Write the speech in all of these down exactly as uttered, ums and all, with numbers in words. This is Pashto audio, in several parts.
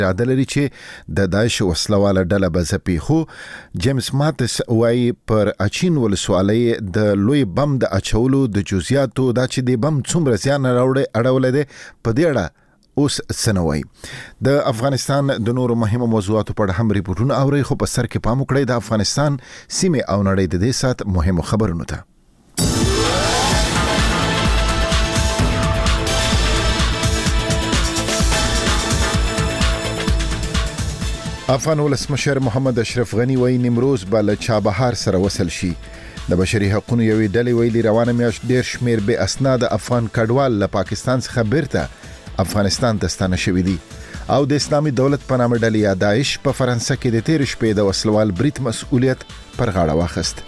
اراده لري چې د داعش وسلواله ډله به ځپي. خو جیمز ماتس وایي پر اچین ولسوالۍ د لوی بم د اچولو د جزئیاتو دا چې د بم څومره زیان راوړي اړولې ده په دې اړه اوس سنوي. د افغانستان د نورو مهمو موضوعاتو په اړه هم ریپورتونه اوري، خو په سر کې پام وکړئ د افغانستان سیمه او نړۍ د دې سات مهمو خبرونو ته. افغان ولسمشر محمد اشرف غنی وایي نیمروز به له چابهار سره وصل شي. د بشري حقوقو یوې ډلې ویلي روانه میاشت ډېر شمېر بې اسناده افغان کډوال له پاکستان څخه بیرته افغانستان ته ستانه شوي دي. او د اسلامي دولت په نامه ډلې یا داعش په فرانسه کې د تېرې شپې د وسلوال برید مسؤلیت پر غاړه واخیست.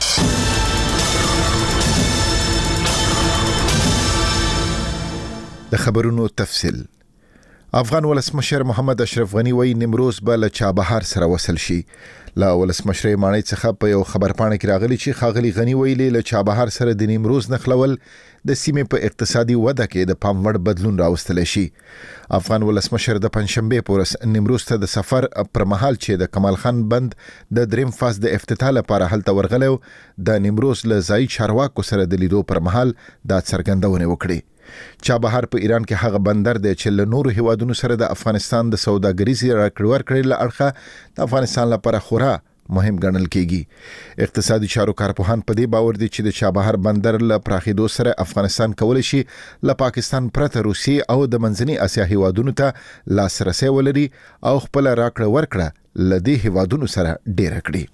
د خبرونو تفصیل. افغان ولسمشر محمد اشرف غنی وایي نیمروز به له چابهار سره وصل شي. له ولسمشر ماڼۍ څخه په یو خبرپاڼه کې راغلي چې ښاغلي غنی ویلي له چابهار سره د نیمروز نښلول د سیمې په اقتصادي وده کې د پام وړ بدلون راوستلی شي. افغان ولسمشر د پنځشنبې په ورځ نیمروز ته د سفر پر مهال چې د کمال خان بند د دریم فاز د افتتاح لپاره هلته ورغلی و، د نیمروز له ځایي چارواکو سره د لیدو پر مهال دا څرګندونې وکړي. چابهار په ایران کې هغه بندر دی چې له نورو هیوادونو سره د افغانستان د سوداګریزې راکړې ورکړې له اړخه د افغانستان لپاره خورا مهم ګڼل کېږي. اقتصادي چارو کارپوهان په دې باور دي چې د چابهار بندر له پراخېدو سره افغانستان کولی شي له پاکستان پرته روسیې او د منځني اسیا هیوادونو ته لاسرسی ولري او خپل راکړه ورکړه له دې هیوادونو سره ډیره کړي.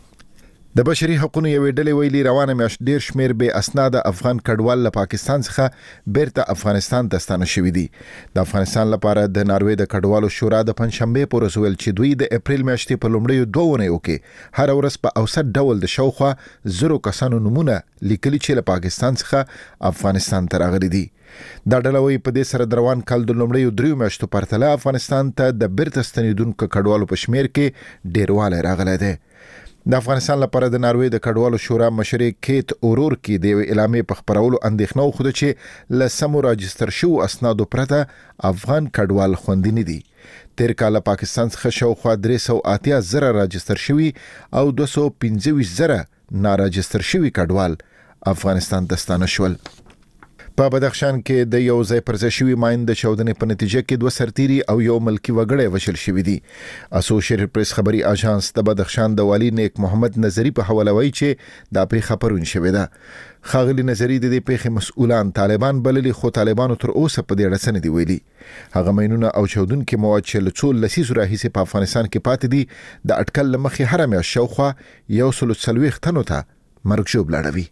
د بشري حقوقو یوې ډلې ویلي روانه میاشت ډېر شمېر بې اسناده افغان کډوال له پاکستان څخه بیرته افغانستان ته ستانه شوي دي. د افغانستان لپاره د ناروې د کډوالو شورا د پنځشنبې په ورځ ویل چې دوی د اپریل میاشتې په لومړیو دوه اونیو کې هر ورځ په اوسط ډول د شاوخوا زرو کسانو نومونه لیکلي چې له پاکستان څخه افغانستان ته راغلي دي. دا ډله وایي په دې سره د روان کال د لومړیو دریو میاشتو پرتله افغانستان ته د بیرته ستنېدونکو کډوالو په شمېر کې ډېروالی راغلی دی. د افغانستان لپاره د ناروې د کډوالو شورا مشر کیت اورور کې د یوې اعلامیې په خپرولو اندېښنه وښوده چې له سمو راجستر شوو اسنادو پرته افغان کډوال خوندي نه دي. تېر کال له پاکستان څخه شاوخوا درې سوه اتیا زره راجستر شوي او دوه سوه پنځه ویشت زره ناراجستر شوي کډوال افغانستان ته ستانه شول. په بدخشان کې د یو ځای پر ځای شوي ماین د چاودنې په نتیجه کې دوه سرتیري او یو ملکي وګړی وژل شوي دي. اسوسییټډ پریس خبري اژانس د بدخشان د والي نیک محمد نظری په حواله وایي چې دا پیښه پرون شوې ده. ښاغلي نظری د دې پیښې مسؤلان طالبان بللي، خو طالبانو تر اوسه په دې اړه څه نه دي ویلي. هغه ماینونه او چاودونکي مواد چې له څو لسیزو راهیسې په افغانستان کې پاتې دي د اټکل له مخې هره میاشت شاوخوا یو سل څلوېښت تنو ته مرګ ژوبله اړوي.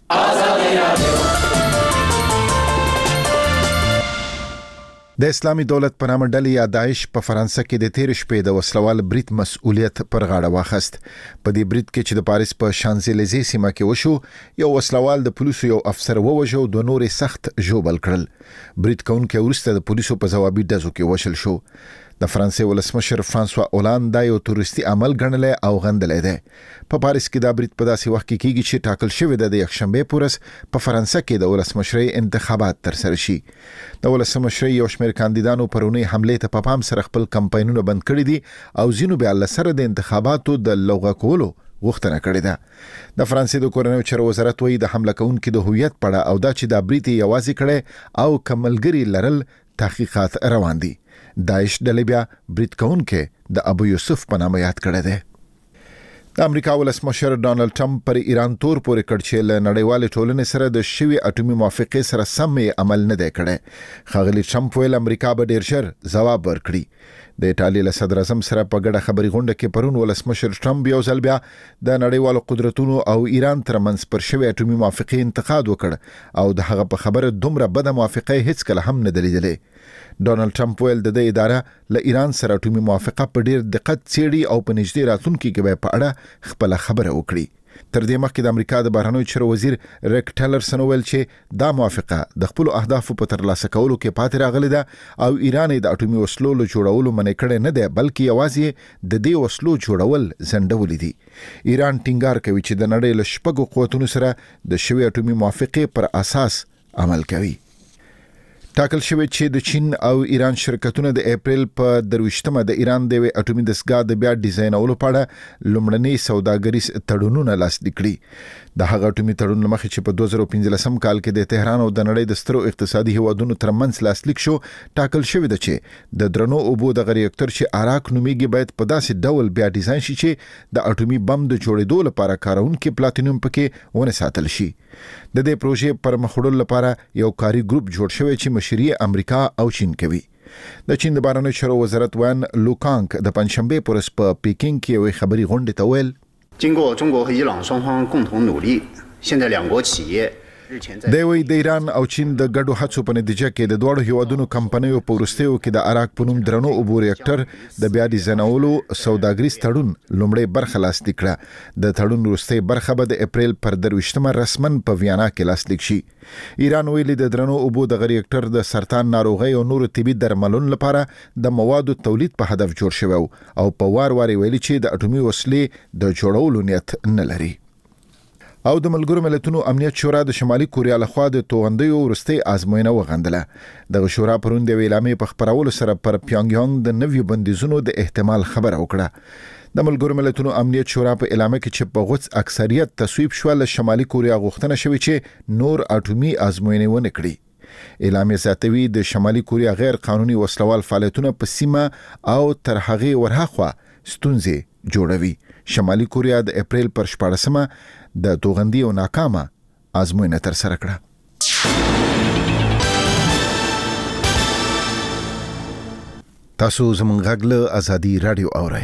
د اسلامي دولت په نامه ډلې یا داعش په فرانسه کې د تېرې شپې د وسلوال برید مسؤلیت پر غاړه واخیست. په دې برید کې چې د پاریس په شانزلیزې سیمه کې وشو، یو وسلوال د پولیسو یو افسر ووژه او دوه نورې سخت ژوبل کړل. برید کوونکی وروسته د پولیسو په ځوابي ډزو کې وشل شو. د فرانسې ولسمشر فرانسوا اولاند دا یو تورستي عمل ګڼلی او غندلی دی. په پاریس کې دا برید په داسې وخت کې کېږي چې ټاکل شوې ده د یکشنبې په ورځ په فرانسه کې د ولسمشرۍ انتخابات ترسره شي. د ولسمشرۍ یو شمېر کاندیدانو پرونی حملې ته په پام سره خپل کمپاینونه بند کړي دي او ځینو بیا له سره د انتخاباتو د لغوه کولو غوښتنه کړې ده. د فرانسې د کورنیو چارو وزارت وایي د حمله کوونکي د هویت په اړه او دا چې دا برید یې یوازې کړی او که ملګري لرل تحقیقات روان دي. داعش ډلې بیا برید کوونکی د ابو یوسف په نامه یاد کړی دی. د امریکا ولسمشر ډانلډ ټرمپ پر ایران تور پورې کړ چې له نړیوالې ټولنې سره د شوي اټومي موافقې سره سم عمل نه دی کړی. ښاغلي ټرمپ ویل امریکا به ډیر ژر ځواب ورکړي. د ایټالیا له صدر اعظم سره په ګډه خبري غونډه کې پرون ولسمشر ټرمپ یو ځل بیا د نړیوالو قدرتونو او ایران ترمنځ پر شوي اټومي موافقې انتقاد وکړ او د هغه په خبره دومره بده موافقه هیڅ کله هم نه دلیدلې. ډونالد ټرمپ ویل د دې اداره له ایران سره اټومي موافقه په ډیر دقت څېړي او په نږدې راتلونکي کې به په اړه خپل خبره وکړي. تر دې مخکې د امریکا د بهرنیو چارو وزیر ریک ټیلرسن ویل چې دا موافقه د خپل اهدافو په ترلاسه کولو کې پاتې راغلې ده او ایران د اټومي وسلو له جوړولو منع کړی نه دی، بلکې یوازې د دې وسلو جوړول ځنډولي دي. ایران ټینګار کوي چې د نړۍ له شپږو قوتونو سره د شوي اټومي موافقې پر اساس عمل کوي. ټاکل شوی چې د چین او ایران شرکتونه د اپریل په درويشتمه د ایران د اټومي دستګاه د بیا ډیزاینولو په اړه لومړني سوداګریز تړونونه لاسلیک کړي د هغه اټومي تړون مخکې چې په دوه زره پنځلسم کال کې د تهران او د نړۍ د سترو اقتصادي هیوادونو ترمنځ لاسلیک شو ټاکل شوی د چې د درنو اوبو د ریاکټر چې اراک نومیږي باید په داسې ډول بیا ډیزاین شي چې د اټومي بم د جوړېدو لپاره کارونکو پلاتینوم پکې ونه ساتل شي د دې پروژې پر مخ وړلو لپاره یو کاري ګروپ جوړ شوی چې مشري امریکا او چین کوي د چین د بهرنیو چارو وزارت وان لوکانګ د پنځشنبه پر اس په پیکینګ کې یو خبري غونډه ته ویل 经过中国和伊朗双方共同努力，现在两国企业 د وی د ایران او چین د ګډو هڅو په نتیجه کې د دوړو هیوادونو کمپنیو په ورستیو کې د اراک په نوم درنو اوبو ریاکټر د بیا ډیزاینولو سوداګریز تړون لومړی برخه لاسلیک کړه د تړون وروستۍ برخه به د اپریل پر درويشتمه رسمن په ویانا کې لاسلیک شي ایران ویلي د درنو اوبو د ریاکټر د سرطان ناروغي او نورو طبي درملون لپاره د موادو تولید په هدف جوړ شوی او په وار وار ویلي چې د اټومي وسلې د جوړولو نیت نه لري او د ملګرو ملتونو امنیت شورا د شمالي کوریا لخوا د توغندیو ورستي آزموینه وغندله د شورا پروند د اعلامیې په خبرولو سره پر پیونګ یانګ د نویو بندیزونو د احتمال خبره وکړه د ملګرو ملتونو امنیت شورا په اعلامیه کې چې په غوڅ اکثریت تصویب شو له شمالي کوریا غوښتنه شوې چې نور اټومي آزموینه ونه کړي اعلامیه زیاتوي د شمالي کوریا غیر قانوني وسلوال فعالیتونه په سیمه او تر هغه ورهاخوا ستونزې جوړوي شمالي کوریا د اپریل پر شپاړسمه د توغندي او ناکامه آزموینه تر سره کړه تاسو زموږ غږ له ازادي رادیو اورئ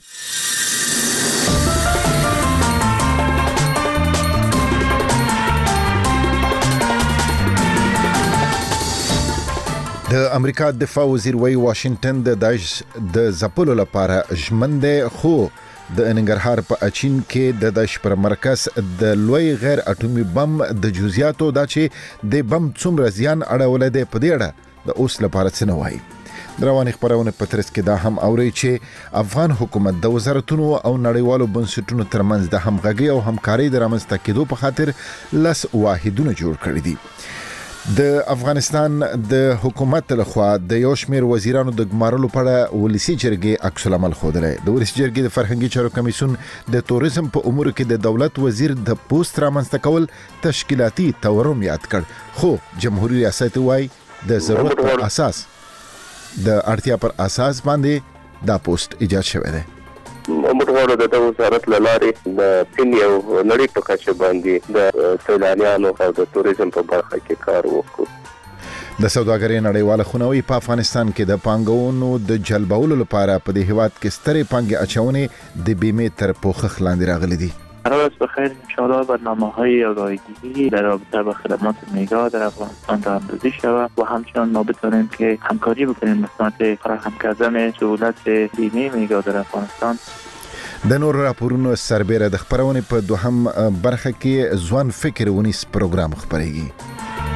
د امریکا دفاع وزیر وی واشنگټن د داعش د زپلو لپاره ژمنده خو د ننګرهار په اچین کې د داعش پر مرکز د لوی غیر اټومي بم د جزئیاتو دا چې د بم څومره زیان اړول دی په دې اړه د اوس لپاره څه نه وایي دروازه خبرونه په ترڅ کې دا هم اوري چې افغان حکومت د وزارتونو او نړیوالو بنسټونو ترمنځ د همغږي او همکاري د رامنځته کېدو په خاطر لس واحدونه جوړ کړی دي د افغانستان د حکومت لخوا د یو شمېر وزیرانو د ګمارلو په اړه ولسی جرګې عکس العمل خوده د ولسی جرګې د فرهنګي چارو کمیسیون د توریزم په امور کې د دولت وزیر د پوسټ رامنځته کول تشکیلاتي تورم یاد کړ خو جمهوریت ریاست وايي د ضرورت پر اساس د اړتیا پر اساس باندې دا پوسټ ایجاد شوی دی موږ د وزارت لارې د فین یو نړۍ په کچه باندې د سیلانیانو او د توریزم په برخه کې کار وکړو د سوداګرۍ نړیواله خونوي په افغانستان کې د پانګونو د جلبولو لپاره په دې هیواد کې سترې پانګې اچونې د بیمې تر پوښښ لاندې راغلي دي قرار است بخیر انشاءالله برنامه‌های آگاهی‌گیری در رابطه با خدمات میگا در افغانستان راهاندازی شود و همچنان ما بتوانیم که همکاری بکنیم نسبت فراهم کردن سهولت بیمه میگا در افغانستان د نور راپورونو سربېره د خبرونې په دوهم برخه کې ځوان فکر ونیس پروګرام خبرېږي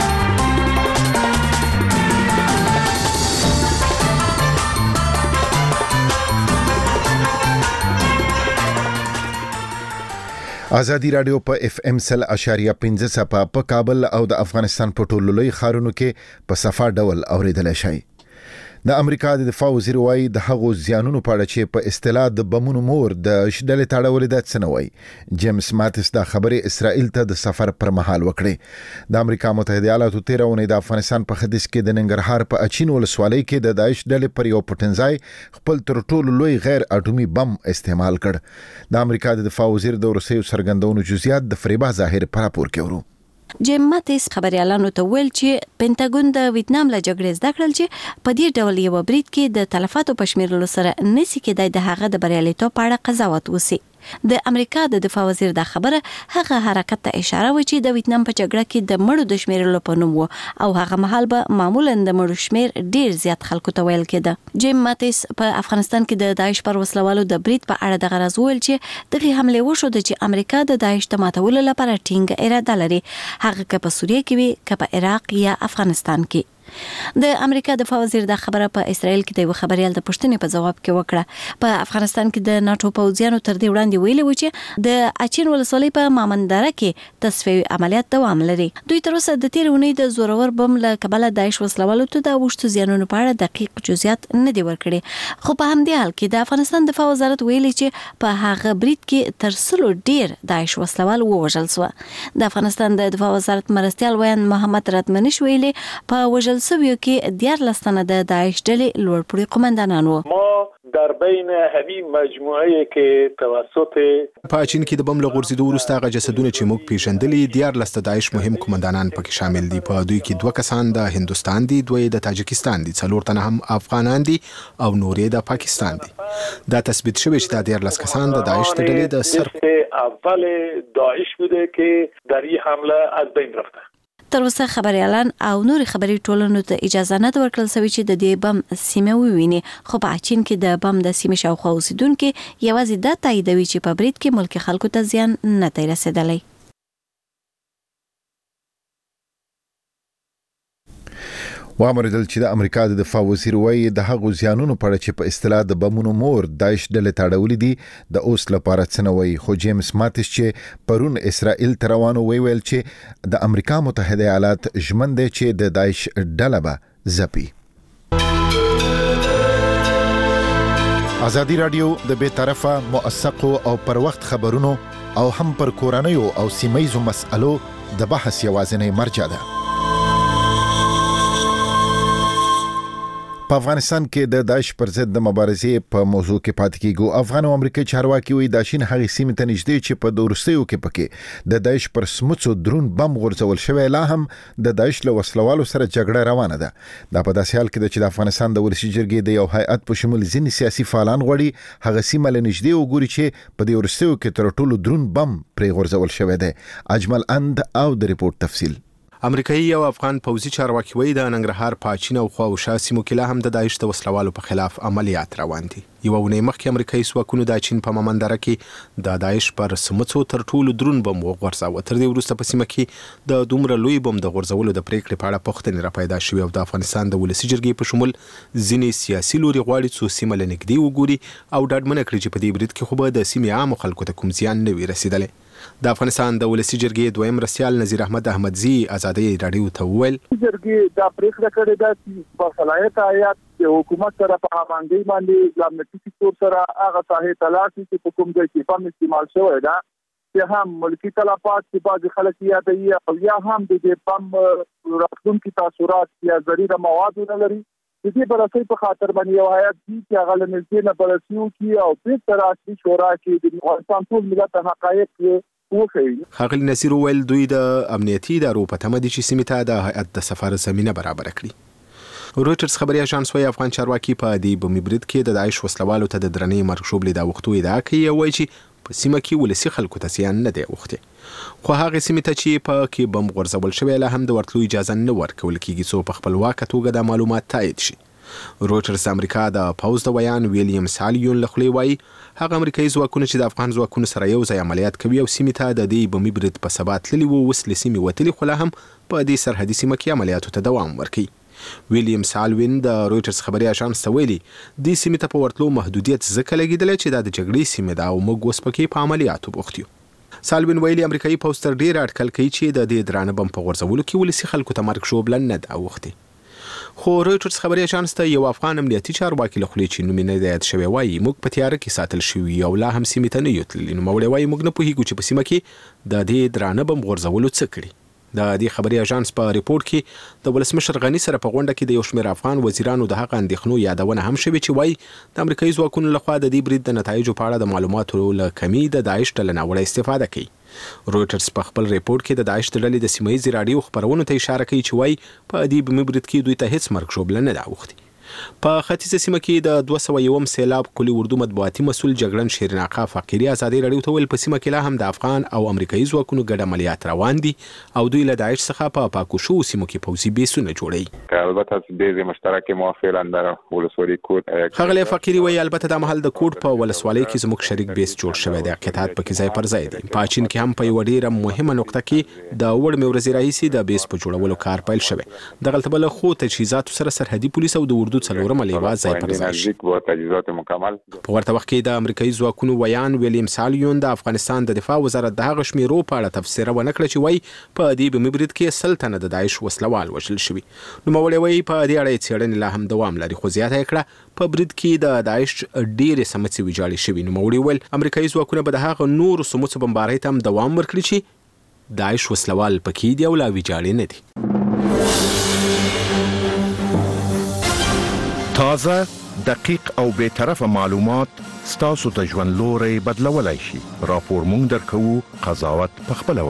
ازادي رادیو په اف ام سل اشاریه پنځه صفه په کابل او د افغانستان په ټولو لوی ښارونو کې په صفه ډول اوریدل شي د امریکا د دفاع وزیر وايي د هغو زیانونو په اړه چې په اصطلاح د بمونو مور د شډلې تاړولې د څنوي جیمز ماتس دا خبره اسرائیل ته د سفر پر مهال وکړي د امریکا متحده ایالاتو تیرونه د افغانستان په خدیث کې د ننګرهار په اچین ولسوالۍ کې د داعش ډلې پر یو پټنځای خپل تر ټولو لوی غیر اټومي بم استعمال کړ د امریکا د دفاع وزیر د روسیې سرګندونو جزئیات د فریبا ظاهر پر راپور کوي جیم ماتیس خبريالانو ته ویل چې پینټاګون د ویتنام له جګړې زده کړل چې په دې ډول یو برید کې د تلفاتو په شمیرلو سره نسی کېدای د هغه د بریالیتوب په اړه قضاوت وسی د امریکا د دفاع وزیر دا خبره هغه حرکت ته اشاره و چې د ویتنام په جګړه کې د مړو د شمیرلو په نوم و او هغه مهال به معمولا د مړو شمیر ډیر زیات خلکو ته ویل کېده جیم ماتیس په افغانستان کې د داعش پر وسلوالو د برید په اړه د غرض ویل چې دغه حمله وشو د چې امریکا د داعش ته ماتولو لپاره ټینګه اراده لري هغه که په سوریه کې وي که په عراق یا افغانستان کې د امریکا دفاع وزیر د خبره په اسرائیل کې د یو خبريال د پښتنې په جواب کې وکړه. په افغانستان کې د ناتو پوځیانو تر دې وړاندې ویلي و چې د اچین ولسوالۍ په مامندره کې تصفیوي عملیات دوام لري. دوی تر اوسه د تیر اونۍ د زورور بم له کبله داعش وسلوالو ته د وشتو زیانونو په اړه دقیق جزئیات نه دی ورکړي. خو په همدې حال کې د افغانستان دفاع وزارت ویلي چې په هغه برید کې تر سلو ډیر داعش وسلوال ووژل شو. د افغانستان د دفاع وزارت مرستيال ویان محمد راتمنش ویلي په وژل شویو کې دیارلس تنه د داعش ډلې لوړپوړي قومندانان وو. ما در بین همین مجموعه که توسط په چین کې د بم له غورځېدو وروسته هغه جسدونه چې موږ پیژندلي دیارلس د داعش مهم قومندانان پکې شامل دي. په دوی کې دوه کسان د هندوستان دي، دوی د تاجکستان دي، څلور تنه هم افغانان دي او نورې د پاکستان دي. دا تثبیت شوی چې د دیارلس کسان د داعش د ډلې د سر اول داعش بوده که در این حمله از بین رفته. تر اوسه خبريالان او نور خبري ټولنو ته اجازه نه ورکړل شوی چې د دې بم سیمه وویني. خو په چین کې د بم د سیمه شاوخوا اوسیدونکو یوازې د تاییدوي چې په برید کې ملک خلکو ته زیان نه دی رسیدلی. وامردل چې د امریکا د دفاع وزیر وایي د هغو زیانونو په اړه چې په اصطلاح د بمونو مور داعش ډلې تاړولې دي د اوس لپاره څه نه وایي. خو جیمز ماتس چې پرون اسرائیل ته روانو ویل چې د امریکا متحده ایالات ژمن دي چې د داعش ډله به ځپي. ازادي رادیو د بې طرفه موثقو او پر وخت خبرونو او هم پر کورنیو او سیمایزو مسألو د بحث یوازینی مرجع ده. په افغانستان کې د داعش پر ضد د مبارزې په موضوع کې پاتې کیږو. افغان او امریکایي چارواکي وایي د شین هغې سیمې ته نږدې چې په دورستیو کې پکې د داعش پر سموڅو درون بم غورځول شوی، لا هم د داعش له وسلوالو سره جګړه روانه ده. دا په داسې حال کې ده چې د افغانستان د ولسي جرګې د یو هیئت په شمول ځینې سیاسي فعالان غواړي هغه سیمه له نږدې وګوري چې په دې ورستیو کې تر ټولو درون بم پرې غورځول شوی دی. اجمل اند او د ریپورت تفصیل. امریکایي او افغان پوځي چارواکي وایي د ننګرهار په چین او خواوشا سیمو کې لا هم د داعش د وسلوالو په خلاف عملیات روان دي. یو ونې مخکې امریکایي ځواکونو د چین په مامندره کې د داعش پر سمڅو تر ټولو درون بم وغورځاوه. تر دې وروسته په سیمه کې د دومره لوی بم د غورځولو د پریکړې په اړه پوښتنې را پیدا شوې او د افغانستان د ولسي جرګې په شمول ځینې سیاسي لوري غواړي څو سیمه له نږدې وګوري او ډاډمنه کړي چې په دې برید کې خو به د سیمې عامو خلکو ته کوم زیان نه وي رسیدلی. د افغانستان د ولسي جرګې دویم مرستيال نذیر احمد احمدزي ازادي رادیو ته وویل جرګې دا پریکړه کړې ده چې په صلاحیت آیات د حکومت سره په باندې باندې د امنیتي سکتور سره هغه ساحه تلاش چې په کوم ځای کې بم استعمال شوی ده چې هم ملکی تلفات چې بعض خلک یادوي او یا هم د دې بم راتلونکي تاثیرات یا ضروري مواد نه لري. د دې برسې په خاطر باندې یو هیئت چې هغه له نږدې نه برسیو کې او په تر اصلي شورا کې د افغانستان ټول ملت حقایق وخی. ښاغلي نصیر ویل دوی د امنیتي ادارو په تمه دي چې سیمې ته د هیئت د سفر زمینه برابر کړي. رویټرز خبري اژانس وايي افغان چارواکي په دې بمي برید کې د داعش وسلوالو ته د درنې مرګ شوبلې دا وختو ادعا کوي او وايي چې په سیمه کې ولسي خلکو ته زیان نه دی اوخته. خو هغه سیمې ته چې په کې بم غورځول شوی له هم د ورتلو اجازه نه ورکول کیږي څو په خپلواک توګه د معلومات تایید شي. رویټرز امریکا د پوز د ویان ویلیام سالیون لخوا وایي هغه امریکایي ځواکونه چې د افغان ځواکونو سره یو ځای عملیات کوي او سیمې ته د دې بمي برید په سبا تللي وو اوس له سیمې وتلي خو لا هم په دې سرحدي سیمه کې عملیاتو ته دوام ورکوي. ویلیام سالوین د رویټرز خبري اژانس ته ویلي دې سیمې ته په ورتلو محدودیت ځکه لګېدلی چې دا د جګړې سیمه ده او موږ اوس پکې په عملیاتو بوخت یو. سالوین ویلي امریکایي پوز تر ډېره اټکل کوي چې د دې درانه بم په غورځولو کې ولسي خلکو ته مرګ شوبله نه ده اوښتې. خو رویټرز خبري اژانس ته یو افغان امنیتي چارواکي له خولې چې نوم نه دی یاد شوی وایي موږ په تیاره کې ساتل شوي او لا هم سیمې ته نه یو تللي. نوموړی وایي موږ نه پوهېږو چې په سیمه کې د دې درانه بم غورځولو څه کړي. د دې خبري اژانس په ریپورت کې د ولسمشر غني سره په غونډه کې د یو شمېر افغان وزیرانو د هغه اندېښنو یادونه هم شوې چې وایي د امریکایي ځواکونو لخوا د دې برید د نتایجو په اړه د معلوماتو له کمي د داعش ډله ناوړه استفاده کوي. رویټرز په خپل ریپورت کې د داعش د ډلې د سیمایي رادیو خبرونو ته اشاره کوي چې وایي په دې بمي برید کې دوی ته هیڅ مرګ شوبله نه ده اوښتې. په ختیځه سیمه کې د دوه سوه یوم سیلاب کلي اردو مطبوعاتي مسؤل جګړن شیرین آقا فقیري ازادي راډیو ته ویل په سیمه کې لا هم د افغان او امریکایي ځواکونو ګډ عملیات روان دي او دوی له داعش څخه په پاکو شوو سیمو کې پوځي بیسونه جوړوي. البته د مشترک موافقه اندر ولسوالۍ کوټ ښاغلی فقیري وایي البته د محل د کوټ په ولسوالۍ کې زموږ شریک بیس جوړ شوی دی. قطعات پکې ځای پر ځای دي. په چین کې هم په یوه ډېره مهمه نقطه کې د وړمې ورځې راهیسې د بیس په جوړولو کار پیل شوی. دغلته به له ښو تجهیزاتو سره سرحدي پولیس او د اردو څلورمه لواء ځای پر ځای شي. په ورته وخت کې د امریکایي ځواکونو ویان ویلیم سالیون د افغانستان د دفاع وزارت د هغه شمیرو په اړه تفسیره ونه کړه چې وایي په دې بمي برید کې سل تنه د داعش وسلوال وژل شوي. نوموړی وایي په دې اړه څېړنې لا هم دوام لري، خو زیاته یې کړه په برید کې د داعش ډېرې سمڅې ویجاړې شوي. نوموړي ویل امریکایي ځواکونه به د هغه نورو سمڅو بمبارۍ ته هم دوام ورکړي چې داعش وسلوال پکې دي او لا ویجاړې نه دي. تازه، دقیق او بی‌طرفه معلومات ستاسو ته ژوند لوری بدلولی شي. راپور مونږ درکوو، قضاوت پخپله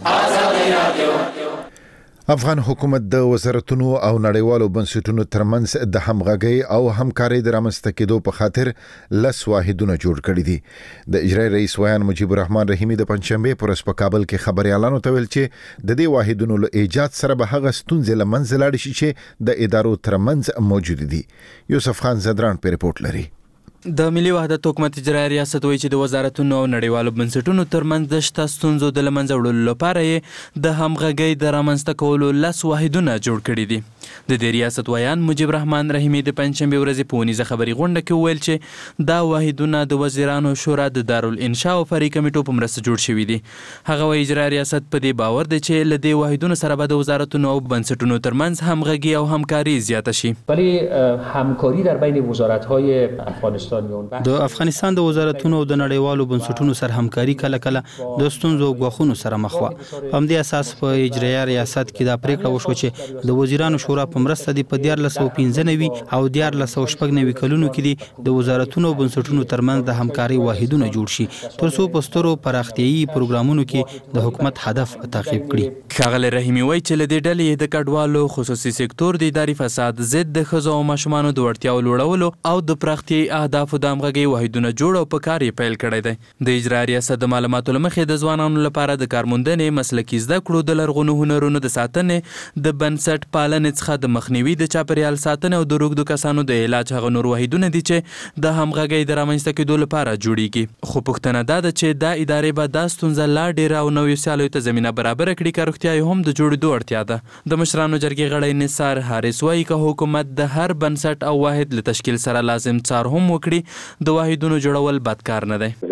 وکړئ. افغان حکومت د وزارتونو او نړیوالو بنسټونو ترمنځ د همغږۍ او همکارۍ د رامنځته کېدو په خاطر لس واحدونه جوړ کړي دي. د اجرایي رئیس ویان مجیب الرحمن رحیمي د پنځشنبې په ورځ په کابل کې خبریالانو ته ویل چې د دې واحدونو له ایجاد سره به هغه ستونزې له منځه لاړې شي چې د ادارو ترمنځ موجود دي. یوسف خان زدران په رپورټ لري. د ملي وحدت حکومت اجرایي ریاست وایي چې د وزارتونو او نړیوالو بنسټونو ترمنځ د شته ستونزو د له منځه وړلو لپاره یې د همغږۍ د رامنځته کولو لس واحدونه جوړ کړي دي. د دې ریاست ویان مجیب الرحمن رحیمي د پنځشنبې ورځې په ونیزه خبري غونډه کې وویل چې دا واحدونه د وزیرانو شورا د دارالانشا او فرعي کمیټو په مرسته جوړ شوي دي. هغه وایي اجرایي ریاست په دې باور دی چې له دې واحدونو سره به د وزارتونو او بنسټونو ترمنځ همغږي او همکاري زیاته شي. ولی همکاری در بین وزارت‌های افغانستان د افغانستان د وزارتونو او د نړیوالو بنسټونو سره همکاري کله کله د ستونزو او غوښتنو سره مخ وه. په همدې اساس په اجرایي ریاست کې دا پریکړه وشوه چې د وزیرانو شورا په مرسته د په دیارلس سوه پنځه نوي او دیارلس سوه شپږ نوي کلونو کې د د وزارتونو او بنسټونو ترمنځ د همکارۍ واحدونه جوړ شي تر څو په سترو پراختیایي پروګرامونو کې د حکومت هدف تعقیب کړي. ښاغلی رحیمي وایي چې له دې ډلې د کډوالو خصوصي سکتور د اداري فساد ضد د ښځو او ماشومانو د وړتیاو لوړولو او د پراختیایي اهدافو د همغږۍ واحدونه جوړ او په کار یې پیل کړی دی. د اجرایي ریاست د معلوماتو له مخې د ځوانانو لپاره د کارموندنې، مسلکي زده کړو، د لرغونو هنرونو د ساتنې، د بنسټ پالنې څخه د مخنیوي، د چاپیریال ساتنې او د روږدو کسانو د علاج هغه نور واحدونه دي چې د همغږۍ د رامنځته کېدو لپاره جوړیږي. خو پوښتنه دا ده چې دا ادارې به دا ستونزه لا ډېره او نویو سیالیو ته زمینه برابره کړي که روغتیا یې هم د جوړېدو اړتیا ده. د مشرانو جرګې غړی نثار حارث وایي که حکومت د هر بنسټ او واحد له تشکیل سره لازم څار هم وکړي د واحدونو جوړول بد کار نه دی.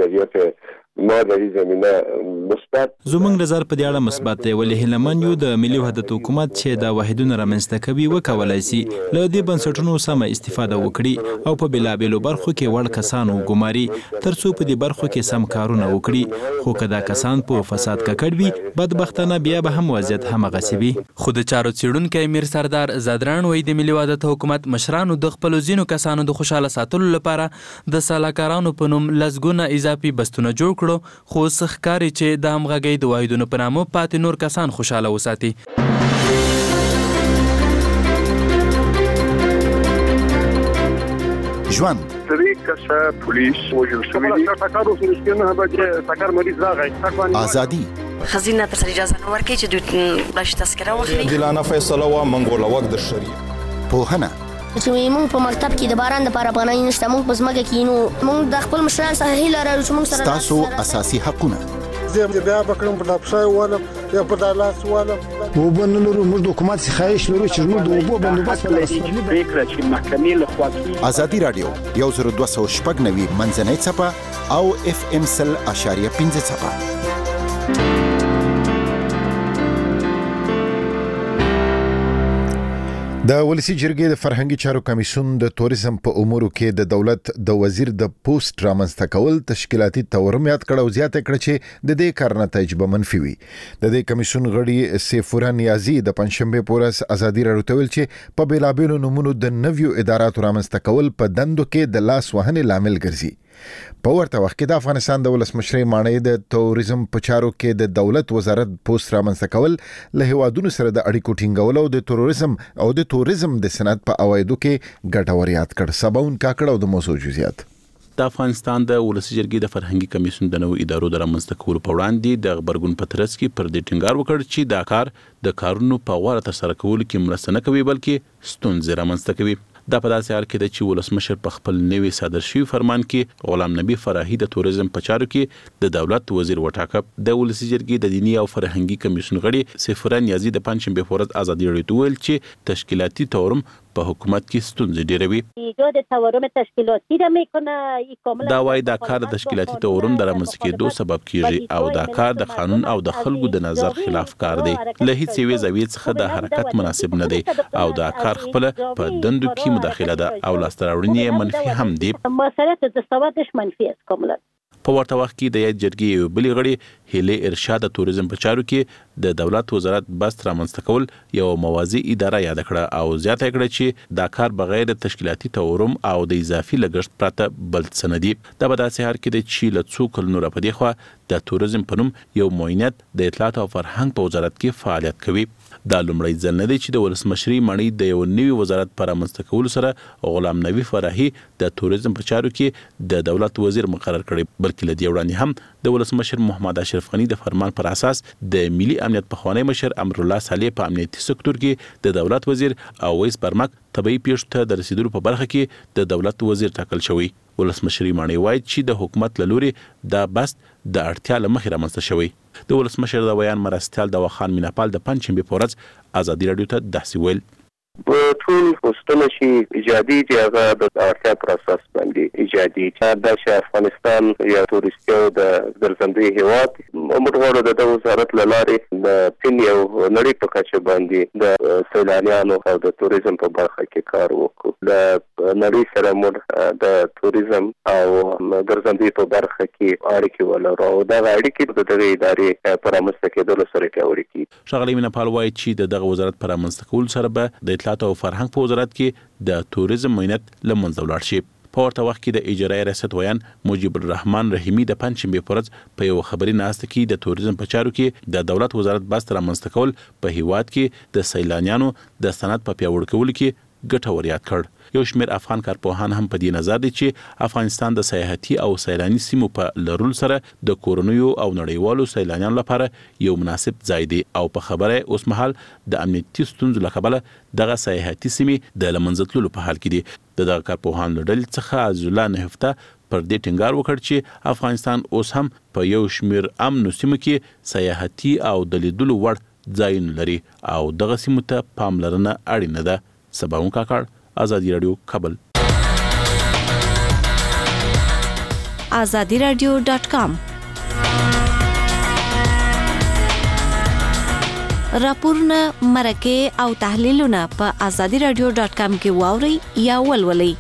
ما د دې زمينه مثبت زموږ نظر په دې اړه مثبت دی، ولې هیلمن یو د ملي وحدت حکومت چې د واحدونو رامنځته کوي وکولای شي له دې بنسټونو سمه استفاده وکړي او په بلابلو برخو کې وړ کسانو ګماري تر څو په دې برخو کې سم کارونه وکړي. خو کدا کسان په فساد ککړ وي بدبختانه بیا به هم وضعیت همغسې وي. خو د چارو څېړونکی امیر سردار زادران وایي د ملي وحدت حکومت مشرانو د خپلو ځینو کسانو د خوشحاله ساتلو لپاره د سلاکارانو په نوم لسګونه اضافي بستونه جوړ کړو، خو اوس ښکاري چې د همغږۍ د واحدونو په نامه پاتې نور کسان خوشحاله وساتي. ژوند درې کسه پولیس وژل شوي دي. ټکر وشو چې نه به چې ټکر مریض راغی. ازادي خزینه ته اجازه نه ورکړي چې دوی باش تذکره واخلي. عادلانه فیصله و منګول وخت د شریعت. پوهنه چې موږ په مکتب کې د باران لپاره پناه نشته، موږ په ځمکه کې نو موږ د خپل مشران سره هیله لرو چې موږ سره تاسو اساسي حقونه زه بیا بکرم په لپشای واله یا په دالاس واله وبن لرو موږ د حکومت څخه خواهش لرو چې موږ د وبو بندوبست ولرو. فکر چې محکمې له خوا کې ازادي رادیو یو زر دوه سوه شپږ نوي منځنۍ څپه او اف ام سل اشاریه پنځه څپه. د ولسی جرګې د فرهنګي چارو کمیسیون د توریزم په امورو کې د دولت د وزیر د پوسټ رامنځته کول تشکیلاتي تورم یاد کړه او زیاته کړه چې د دې کار نتایج به منفي وي. د دې کمیسیون غړي سیفورا نیازي د پنځشنبه په ورځ ازادي راډیو ته ویل چې په بیلابیلو نمونو د نویو اداراتو رامنځته کول په دندو کې د لاس وهنې لامل ګرځي. په ورته وخت کې د افغانستان د ولسمشر ماڼۍ د توریزم په چارو کې د دولت وزارت پوسټ رامنځته کول له هیوادونو سره د اړیکو ټینګول او د توریزم او د توریزم د صنعت په عوایدو کې ګټور یاد کړ. سباون کاکړ او د موضوع جزئیات. د افغانستان د ولسی جرګې د فرهنګي کمیسیون د نوو ادارو د رامنځته کولو په وړاندې د خبرګون په ترڅ کې پر دې ټینګار وکړ چې دا کار د کارونو په غوړه ترسره کولو کې مرسته نه کوي بلکې ستونزې رامنځته کوي. دا په داسې حال کې ده چې ولسمشر په خپل نوي صادر شوي فرمان کې غلام نبی فراهي د توریزم په چارو کې د دولت وزیر وټاکه. د ولسی جرګې د دینی او فرهنګي کمیسیون غړي سفره نیازي د پنځشنبه په ورځ ازادي راډیو ته ویل چې تشکیلاتي تورم په حکومت کې ستونزې ډېروي. ایجاد تورم تشکیلاتی را میکنه. دا وايي دا کار د تشکیلاتي تورم د رامنځته کېدو سبب کیږي او دا کار د قانون او د خلکو د نظر خلاف کار دی. له هیڅ یوې زاویې څخه د حرکت مناسب نه دی او دا کار خپل په دندو کې مداخله ده او لاسته راوړنې منفي هم دي. مسئله دستاوردش منفي است کاملا. په ورته وخت کې د یاد جرګې یو بلې غړي هیله ارشاد د توریزم په چارو کې د دولت وزارت بست رامنځته کول یو موازی اداره یاد کړه او زیاته کړه چې دا کار بغیر تشکیلاتي تورم او د اضافي لګښت پرته بل څه نه دي. دا په داسې حال کې دی چې له څو کلونو راپدې خوا د توریزم په نوم یو معاونیت د اطلاعات او فرهنګ په وزارت کې فعالیت کوي. دا لومړی ځل نه دی چې د ولسمشري ماڼۍ د یو نوي وزارت پر رامنځته کولو سره غلام نبی فراهي د توریزم په چارو کې د دولت وزیر مقرر کړي، بلکې له دې وړاندې هم د ولسمشر محمد اشرف غني د فرمان پر اساس د ملي امنیت پخوانی مشر امرالله صالح په امنیتي سکتور کې د دولت وزیر او ویس برمک طبي پیښو ته د رسیدلو په برخه کې د دولت وزیر ټاکل شوی. ولسمشري ماڼۍ وایي چې د حکومت له لوري دا بست د اړتیا له مخې رامنځته شوی. د ولسمشر د بیان مرستیال د وخان میناپال د پنځشنبه په ورځ ازادي راډیو ته داسې ویل: په ټول پوسټونه چې ایجادي دي هغه د اړتیا پر اساس باندې ایجادي دا چې افغانستان یا تورستیو د ګرځندوی هیواد موږ غواړو د وزارت له لارې د پین یو نړۍ په کچه باندې د سیلانیانو او د توریزم په برخه کې کار وکړو. د نړۍ سره موږ د توریزم او ګرځندوی په برخه کې اړیکې ولرو او دا اړیکې د دغه ادارې پر رامنځته کېدلو سره پیاوړې کیږي. ښاغلی میناپال وایي چې د دغه وزارت پر رامنځته کولو سره به د اطلاعات او فرهنګ په وزارت کې د توریزم معاونیت له منځه ولاړ شي. په ورته وخت کې د اجرایي ریاست ویان مجیب الرحمن رحیمي د پنځشنبه په ورځ په یو خبري ناسته کې د توریزم په چارو کې د دولت وزارت بست رامنځته کول په هیواد کې د سیلانیانو د صنعت په پیاوړي کولو کې ګټور یاد کړ. یو شمېر افغان کارپوهان هم په دې نظر دي چې افغانستان د سیاحتي او سیلاني سیمو په لرلو سره د کورنیو او نړیوالو سیلانیانو لپاره یو مناسب ځای دی او په خبره اوس مهال د امنیتي ستونزو له کبله دغه سیاحتي سیمې د له منځه تللو په حال کې دي. د دغه کارپوهانو له ډلې څخه عزیز الله نهفته پر دې ټینګار وکړ چې افغانستان اوس هم په یو شمېر امنو سیمو کې سیاحتي او د لیدلو وړ ځایونه لري او دغه سیمو ته پاملرنه اړینه ده. سباون کاکړ، آزادی رادیو، کابل. آزادی رادیو ډاٹ کام راپورونه، مرکې او تحلیلونه په آزادی رادیو ډاٹ کام کې واورئ یا ولولئ.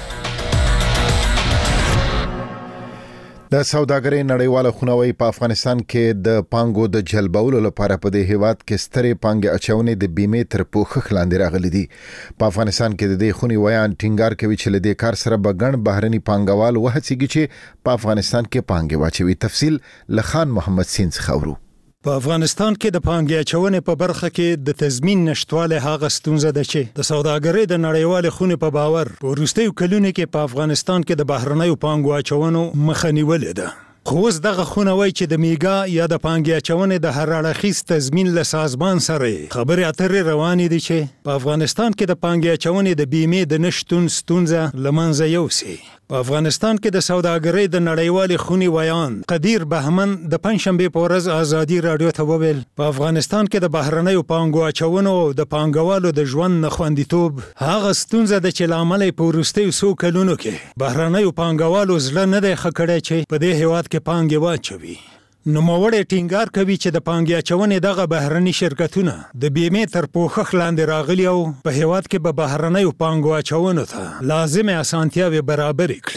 د سوداګرۍ نړیواله خونوي په افغانستان کې د پانګو د جلبولو لپاره په دې هیواد کې سترې پانګې اچونې د بیمې تر پوښښ لاندې راغلي دي. په افغانستان کې د دې خونې ویان ټینګار کوي چې له دې کار سره به ګڼ بهرني پانګوال وهڅېږي چې په افغانستان کې پانګې واچوي. تفصیل له خان محمد سین څخه اورو. په افغانستان کې د پانګې اچونې په برخه کې د تضمین نشټواله هغه ستونزه ده چې د سوداګرۍ د نړیوال خونې په باور په وروستیو کلونو کې په افغانستان کې د بهرنیو پانګو اچونو مخه نیولې ده. خو اوس دغه خونه وایي چې د میګا یا د پانګې اچونې د هر اړخیز تضمین له سازمان سره خبرې اترې روانې دي چې په افغانستان کې د پانګې اچونې د بیمې د نشتون ستونزه له منځه یوسي. په افغانستان کې د سوداګرۍ د نړیوالې خونې ویان قدیر بهمن د پنځشنبه په ورځ آزادي راډیو ته وویل په افغانستان کې د بهرنیو پانګو اچونو او د پانګوالو د ژوند نه خوندیتوب هغه ستونزه ده چې له امله په وروستیو څو کلونو کې بهرنیو پانګوالو زړه نه دی ښه کړی چې په دې هیواد کې پانګې واچوي. نوموړی ټینګار کوي چې د پانګې اچونې دغه بهرني شرکتونه د بیمې تر پوښښ لاندې راغلي او په هیواد کې به بهرنیو پانګو اچونو ته لازمه اسانتیاوې برابرې کړي.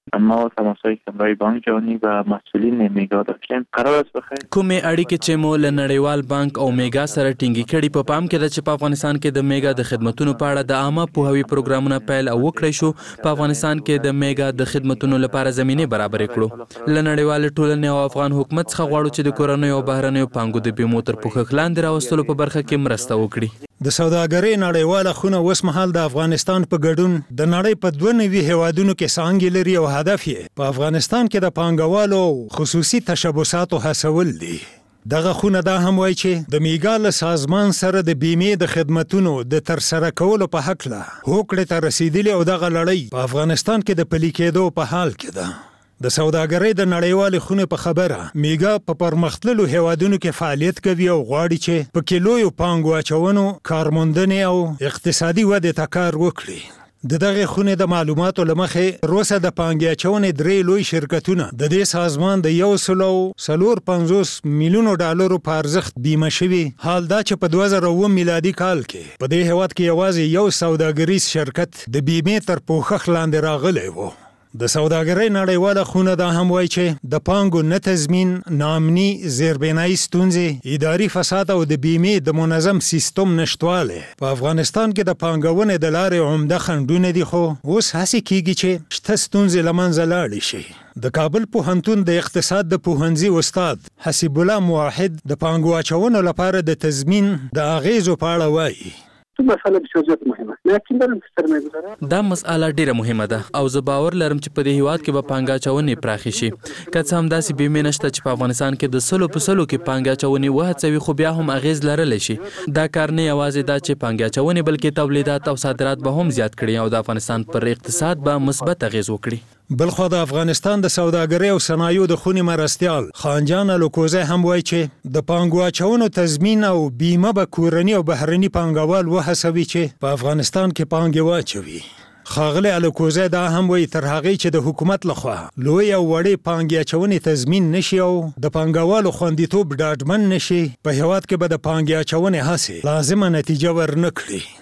ما تماسهای کمرای بانک جهانی و مسئولین میگا داشتیم. قرار است بخیر کومې اړیکې چې مو له نړیوال بانک او میگا سره ټینګې کړي په پام کې ده چې په افغانستان کې د میگا د خدماتو په اړه د عامه پوهاوي پروګرامونه پیل او وکړی شو. په افغانستان کې د میگا د خدماتو لپاره زمینه برابر کړو. له نړیوال ټولنې او افغان حکومت څخه غواړو چې د کورنۍ او بهرنیو پانګو د بیمو تر پوښښ لاندې راوستلو په برخه کې مرسته وکړي. د سوداګرۍ نړیواله خونه اوس مهال د افغانستان په ګډون د نړۍ په دوه نوي هیوادونو کې څانګې لري او هدف یې په افغانستان کې د پانګوالو خصوصي تشبثاتو هڅول دي. دغه خونه دا هم وایي چې د میگا له سازمان سره د بیمې د خدماتونو د ترسره کولو په هکله هوکړې ته رسیدلي او دغه لړۍ په افغانستان کې د پلي کېدو په حال کې ده. د سوداګرۍ د نړیوالې خونې په خبره میگا په پرمختللو هیوادونو کې فعالیت کوي او غواړي چې په کې لویو پانګو اچونو کارموندنې او اقتصادي ودې ته کار وکړي. د دغه خونې د معلوماتو له مخې روسه د پانګې اچونې درې لوی شرکتونه د دې سازمان د یو سلو څلور پنځوس میلیونو ډالرو په ارزښت بیمه شوي. حال دا چې په دوه زره اووه میلادي کال کې په دې هیواد کې یوازې یو سوداګریز شرکت د بیمې تر پوښښ لاندې راغلی و. د سوداګرۍ نړیواله خونه دا هم وایي چې د پانګو نه تضمین، ناامني، زیربنایي ستونزې، اداري فساد او د بیمې د منظم سیستم نشتوالی په افغانستان کې د پانګونې د لارې عمده خنډونه دي، خو اوس هڅې کیږي چې شته ستونزې له منځه لاړې شي. د کابل پوهنتون د اقتصاد د پوهنځي استاد حسیب الله موحد د پانګو اچونو لپاره د تضمین د اغیزو په اړه وایي. مسألة بشوزات مهمة لكن لازم تسترمي گذاره. دا مسأله ډیره مهمه ده او زه باور لرم چې په دې هیواد کې به پانګه اچونې پراخې شي. که څه هم داسې بیمې نشته چې په افغانستان کې د سلو په سلو کې پانګه اچونې وهڅوي، خو بیا هم اغیز لرلی شي. دا کار نه یوازې دا چې پانګه اچونې بلکې تولیدات او صادرات به هم زیات کړي او د افغانستان پر اقتصاد به مثبت اغیز وکړي. بلخو د افغانستان د سوداګرۍ او صنایعو د خونې مرستیال خانجان الوکوزی هم وایي چې د پانګو اچونو تضمین او بیمه به کورني او بهرني پانګوال وهڅوي چې په افغانستان کې پانګې واچوي. ښاغلی الوکوزی دا هم وایي تر هغې چې د حکومت لخوا لوی او وړې پانګې اچونې تضمین نشي او د پانګوالو خوندیتوب ډاډمن نشي، په هیواد کې به د پانګې اچونې هڅې لازمه نتیجه ورنه کړي.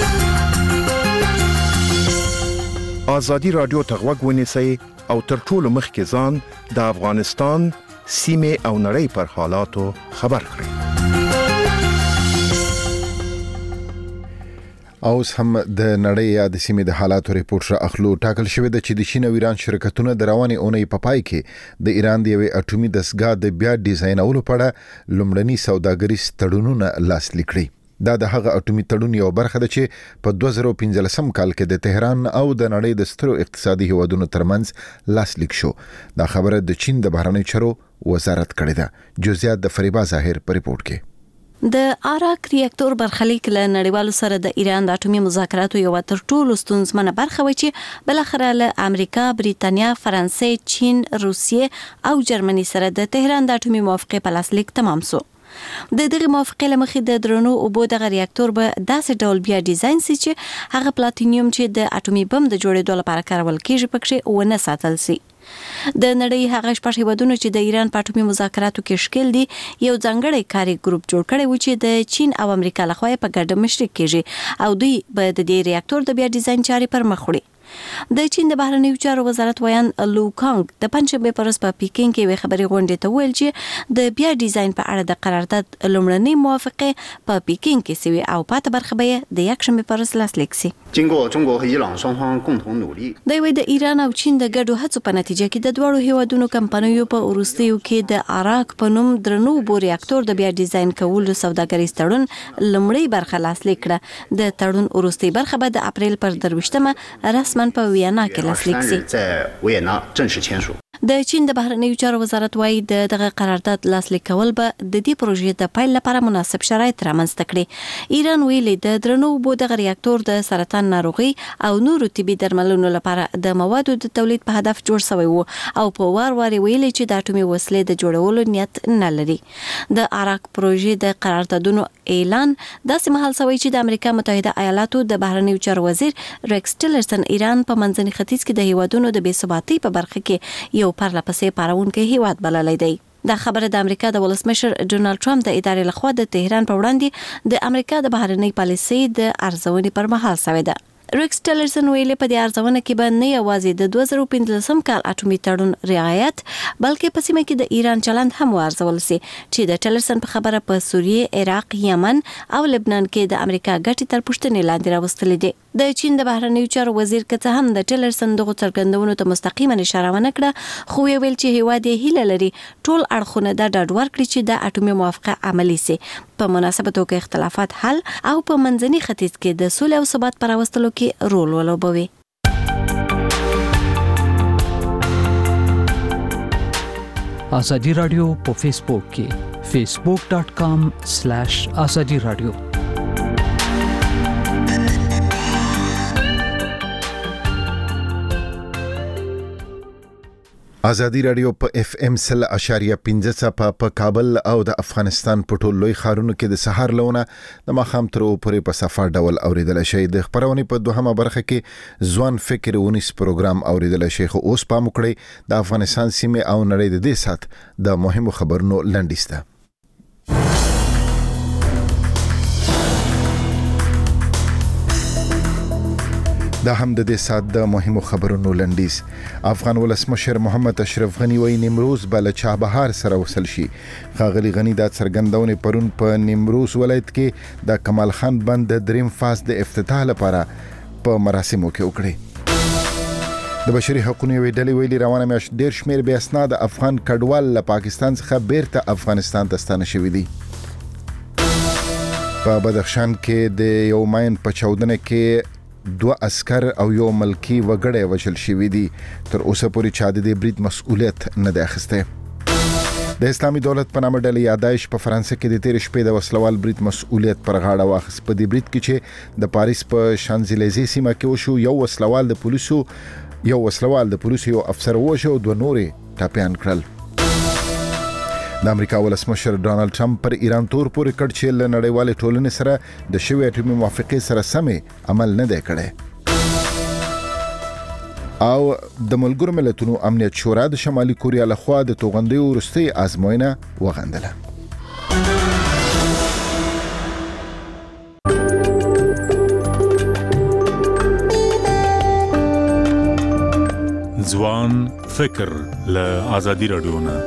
آزادی رادیو ته غوږ ونیسئ او تر ټولو مخکې ځان د افغانستان سیمې او نړۍ پر حالاتو خبر کړئ. اوس هم د نړۍ یا د سیمې د حالاتو ریپورت را اخلو. ټاکل شوی د چې د چین او ایران شرکتونه د روانې اونۍ په پای کې د ایران د یوې اټومي دستګاه د بیا ډیزاینولو په اړه لومړني سوداګریز تړونونه لاسلیک کړي. دا د هغه اټومي تړون یو برخه ده چې په دوه زره پنځلسم کال کې د تهران او د نړۍ د سترو اقتصادي هیوادونو ترمنځ لاسلیک شو. دا خبره د چین د بهرنیو چارو وزارت کړې ده. جزئیات د فریبا ظاهر په ریپورت کې. د آراک ریاکټور برخلیک له نړیوالو سره د ایران د اټومي مذاکراتو یو تر ټولو ستونزمنه برخه و چې بل اخر له امریکا، بریتانیا، فرانسې، چین، روسیې او جرمني سره د تهران د اټومي موافقې په لاسلیک تمام شو. د دغه موافقې لمخې د درنو اوبو دغه ریاکټور به داسې ډول بیا ډیزاین سي چې هغه پلاتینیوم چې د اټومي بم د جوړېدو لپاره کارول کیږي پکې ونه ساتل سي. د نړۍ هغه شپږ هیوادونو چې د ایران په اټومي مذاکراتو کې شکل دي یو ځانګړی کاري ګروپ جوړ کړی و چې د چین او امریکا لخوا په ګډه مشرک کیږي او دوی به د دې ریاکټور د بیا ډیزاین چارې پر مخ وړي. د چین د بهرنیو چارو وزارت ویان لو کانګ د پنځمبه پر ورځ په پیکینګ کې وی خبري غونډې ته ویل چې د بیا ډیزاین په اړه د قرارداد لومړنۍ موافقه په پیکینګ کې سوي او پاته برخه به د یکشنبه پر ورځ لاسلیک شي. 经过中国和伊朗双方共同努力， د وی د ایران او چین د ګډو هڅو په نتیجه کې د دوړو هیوادونو کمپنیو په وروستیو کې د آراک په نوم درنو بو ریاکټور د بیا ډیزاین کولو سوداګریز تړون لومړی برخه لاسلیک کړه. د تړون وروستي برخه به د اپریل پر درويشتمه رسمن په ویانا کې لاسلیک شي. 在维也纳正式签署。 د چین د بهرنیو چارو وزارت وايي د دغه قرارداد لاسلیک کول به د دې پروژې د پیل لپاره مناسب شرایط رامنځته کړي. ایران ویلي د درنو بو د ریاکټور د سرطان ناروغي او نورو طبي درملونو لپاره د موادو د تولید په هدف جوړ شوی وو او په وار وار ویلي چې د اټومي وسلې د جوړولو نیت نه لري. د آراک پروژې د قراردادونو اعلان داسې مهال شوی چې د امریکا متحده ایالاتو د بهرنیو چارو وزیر ریکس ټیلرسن ایران په منځني ختیځ کې د هیوادونو د بې ثباتۍ په برخه کې یو پرلپسې پارونکي هیواد بللی دی. دا خبره د امریکا د ولسمشر ډونالد ټرمپ د ادارې لخوا د تهران په وړاندې د امریکا د بهرنۍ پالیسۍ د ارزونې پر مهال شوې ده. ریکس ټیلرسن ویلي په دې ارزونه کې به نه یوازې د دوه زره پنځلسم کال اټومي تړون رعایت بلکې په سیمه کې د ایران چلند هم وارزول سي چې د ټیلرسن په خبره په سوریه، عراق، یمن او لبنان کې د امریکا ګټې تر پوښتنې لاندې راوستلې دي. د چین د بهرنیو چارو وزیر که څه هم د ټیلرسن دغه څرګندونو ته مستقیما اشاره ونه کړه، خو ویل چې هیواد یې هیله لري ټول اړخونه د ډاډ ورکړي چې د اټومي موافقه عملي سي، په مناسبتو کې اختلافات حل او په منځني ختیځ کې د سولې او ثبات پر راوستلو کې رول ولوبوي. آزادی رادیو په فیسبوک کې facebook dot com slash azadi radio. آزادی رادیو په اف ام سل اشاریه پنځه څپه په کابل او د افغانستان په ټولو لوی ښارونو کې د سحر لونه د ماښام تر پورې په صفه ډول اوریدل شي. د خبرونې په دوهمه برخه کې ځوان فکر ونیس پروګرام اوریدل شي. خو اوس پام وکړئ د افغانستان سیمه او نړۍ د دې سات د مهمو خبرونو لنډیسته. دا هم د دې سات د مهمو خبرونو لنډیز. افغان ولسمشر محمد اشرف غنی وایي نیمروز به له چابهار سره وصل شي. ښاغلي غنی دا څرګندونه پرون په نیمروز ولایت کې د کمال خان بند د دریم فاز د افتتاح لپاره په مراسمو کې وکړي. د بشري حقوقو ډلې ویلي روانه میاشت ډېر شمېر بې اسناده افغان کډوال له پاکستان څخه بیرته افغانستان ته ستانه شوي دي. په بدخشان کې د یو ماین په چاودنه کې دو اسکر او یو ملکی وګړی وژل شوي دي. تر اوسه پورې چا د دې برید مسؤلیت نه دی اخیستی. د اسلامي دولت په نامه ډلې یادایش په فرانسه کې د تېرې شپې د وسلوال برید مسؤلیت پر غاړه واخیست. په دې برید کې چې د پاریس په شانزلیزې سیمه کې وشو، یو وسلوال د پولیسو یو وسلوال د پولیسو یو افسر ووژه او دوه نورې ټاپیان کړل. د امریکا ولسمشر ډانلډ ټرمپ پر ایران تور پورې کړ چې له نړیوالې ټولنې سره د شوې اټومي موافقې سره سمې عمل نه دی کړی. او د ملګرو ملتونو امنیت شورا د شمالي کوریا لخوا د توغندیو وروستۍ ازموینه وغندله. ځوان فکر له آزادی رادیو نه.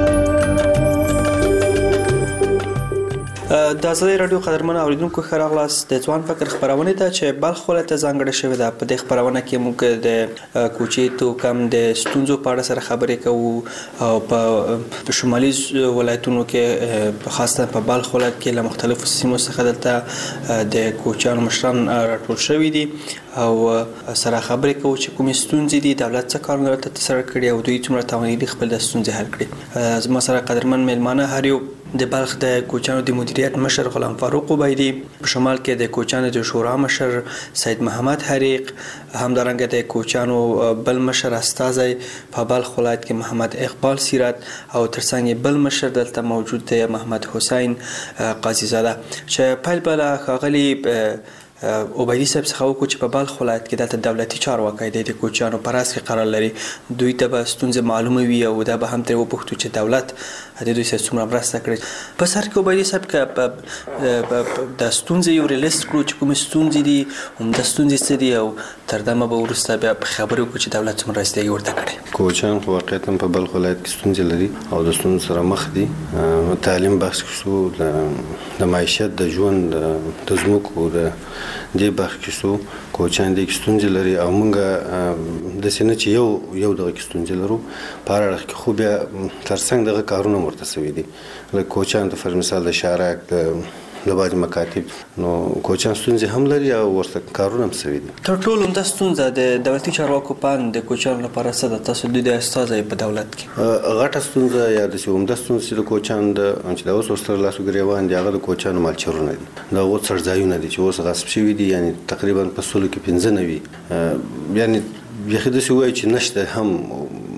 د آزادی رادیو قدرمن اوریدونکو ښه راغلاست د ځوان فکر خبرونه ته چې بلخ ولایت ته ځانګړې شوې ده. په دې خبرونه کې موږ د کوچې توکم د ستونزو په اړه سره خبرې کوو او په شمالي ولایتونو کې خاصه په بلخ ولایت کې له مختلفو سیمو څخه دلته د کوچیانو مشران راټول شوي دي او سره خبرې کوو چې کومې ستونزې دي، دولت څه کارونه ورته ترسره کړي او دوی څومره توانایي دي خپل د ستونزې حل کړي. زما سره قدرمن میلمانه هر یو د بلخ د کوچیانو د مدیریت مشر غلام فاروق عبیدی، په شمال کې د کوچیانو د شورا مشر سید محمد حریق، همدارنګه د کوچیانو بل مشر استاذي په بلخ ولایت کې محمد اقبال سیرت او ترڅنګ بل مشر دلته موجود دی محمد حسین قاضی زاده. چې پیل بل خاغلی عبیدی صاحب څخه وکړو چې په بلخ ولایت کې دلته دولتي چارواکي د کوچیانو په راس کې قرار لري، دوی ته به ستونزې معلومه وي او دا به هم ترې وپوښتو چې دولت د دوی سره څومره مرسته کړې. په سر کې عبیدي صاحب که د ستونزې یو ریلیست کړو چې کومې ستونزې دي، همدا ستونزې څه دي او تر دمه به وروسته بیا خبرې وکړو چې دولت څومره رسیدګي ورته کړې. کوچیان خو واقعیتا په بلخ ولایت کې ستونزې لري او د ستونزو سره مخ دي. تعلیم بحث کړو، د معیشت د ژوند د ځمکو د دې بحث کړو، کوچیان د ستونزې لري او موږ د سینه چې یو یو دغه ستونزې لرو په اړه کې خو بیا ترڅنګ دغه کارونه مرته سوي دي. لکه کوچیان د فر مثال د شارک د د بعض مکاتب نو کوچیان ستونزې هم لري او ورته کارونه هم سوي دي. تر ټولو همدا ستونزه د دولتي چارواکو په اند د کوچیانو لپاره څه ده؟ تاسو د استازي په دولت کې غټه ستونزه یا د همدا ستونزه چې د کوچیان د چې د اوس ورسره لاسو ګریوان دي هغه د کوچیانو مالچرونه دي، دا اوس څرځایونه دي چې اوس غصب شوي دي، یعنی تقریبا په سلو کې پنځه نوي یعنی یخې داسې وایي چې نشته هم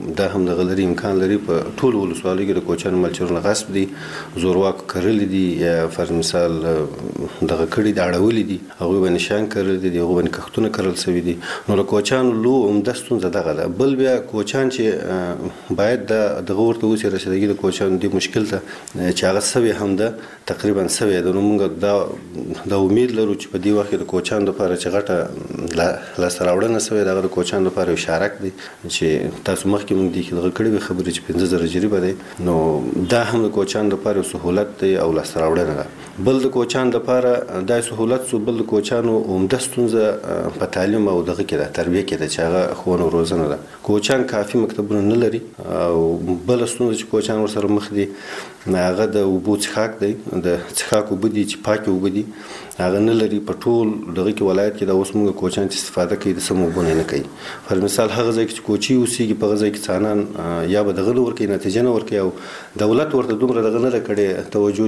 دا هم د غلري امکان لري په ټول ولسوالۍ کې د کوچانو ملچرونه غصب دي، زورواکو کرلي دي، یا فرض مثال دغه کړي د اړولي دي، هغوی به نشان کرلي دي، هغوی به کښتونه کرل سوي دي. نو د کوچانو لو عمده ستونزه دغه ده. بل بیا کوچان چې باید دغه ورته اوسي رسیدګي د کوچانو دې مشکل ته چې هغه سوي هم ده تقریبا سوي ده. نو موږ دا د امید لرو چې په دې وخت کې د کوچانو لپاره چې غټه لاسته راوړنه سوې دغه د کوچانو لپاره یو شارک دی چې تاسو مخکې موږ دې کې دغه کړې وې خبرې چې پنځه زره جریبه دی. نو دا هم د کوچانو لپاره یو سهولت دی او لاسته راوړنه ده. بل د کوچانو لپاره دا سهولت سو، بل د کوچانو عمده ستونزه په تعلیم او دغه کې ده، تربیه کې ده چې هغه ښوونه او روزنه ده. کوچان کافي مکتبونه نه لري او بل ستونزه چې کوچان ورسره مخ دي هغه د اوبو څښاک دی، د څښاک اوبه دي چې پاکې اوبه دي هغه نه لري. په ټول دغه کې ولایت کې دا اوس موږ کوچان چې استفاده کوي د سمو اوبو نه کوي. پر مثال هغه ځای کې چې کوچي اوسېږي په هغه ځای کې څانان یا به دغه نه ورکوي، نتیجه نه ورکوي او دولت ورته دومره دغه نه ده کړې توجه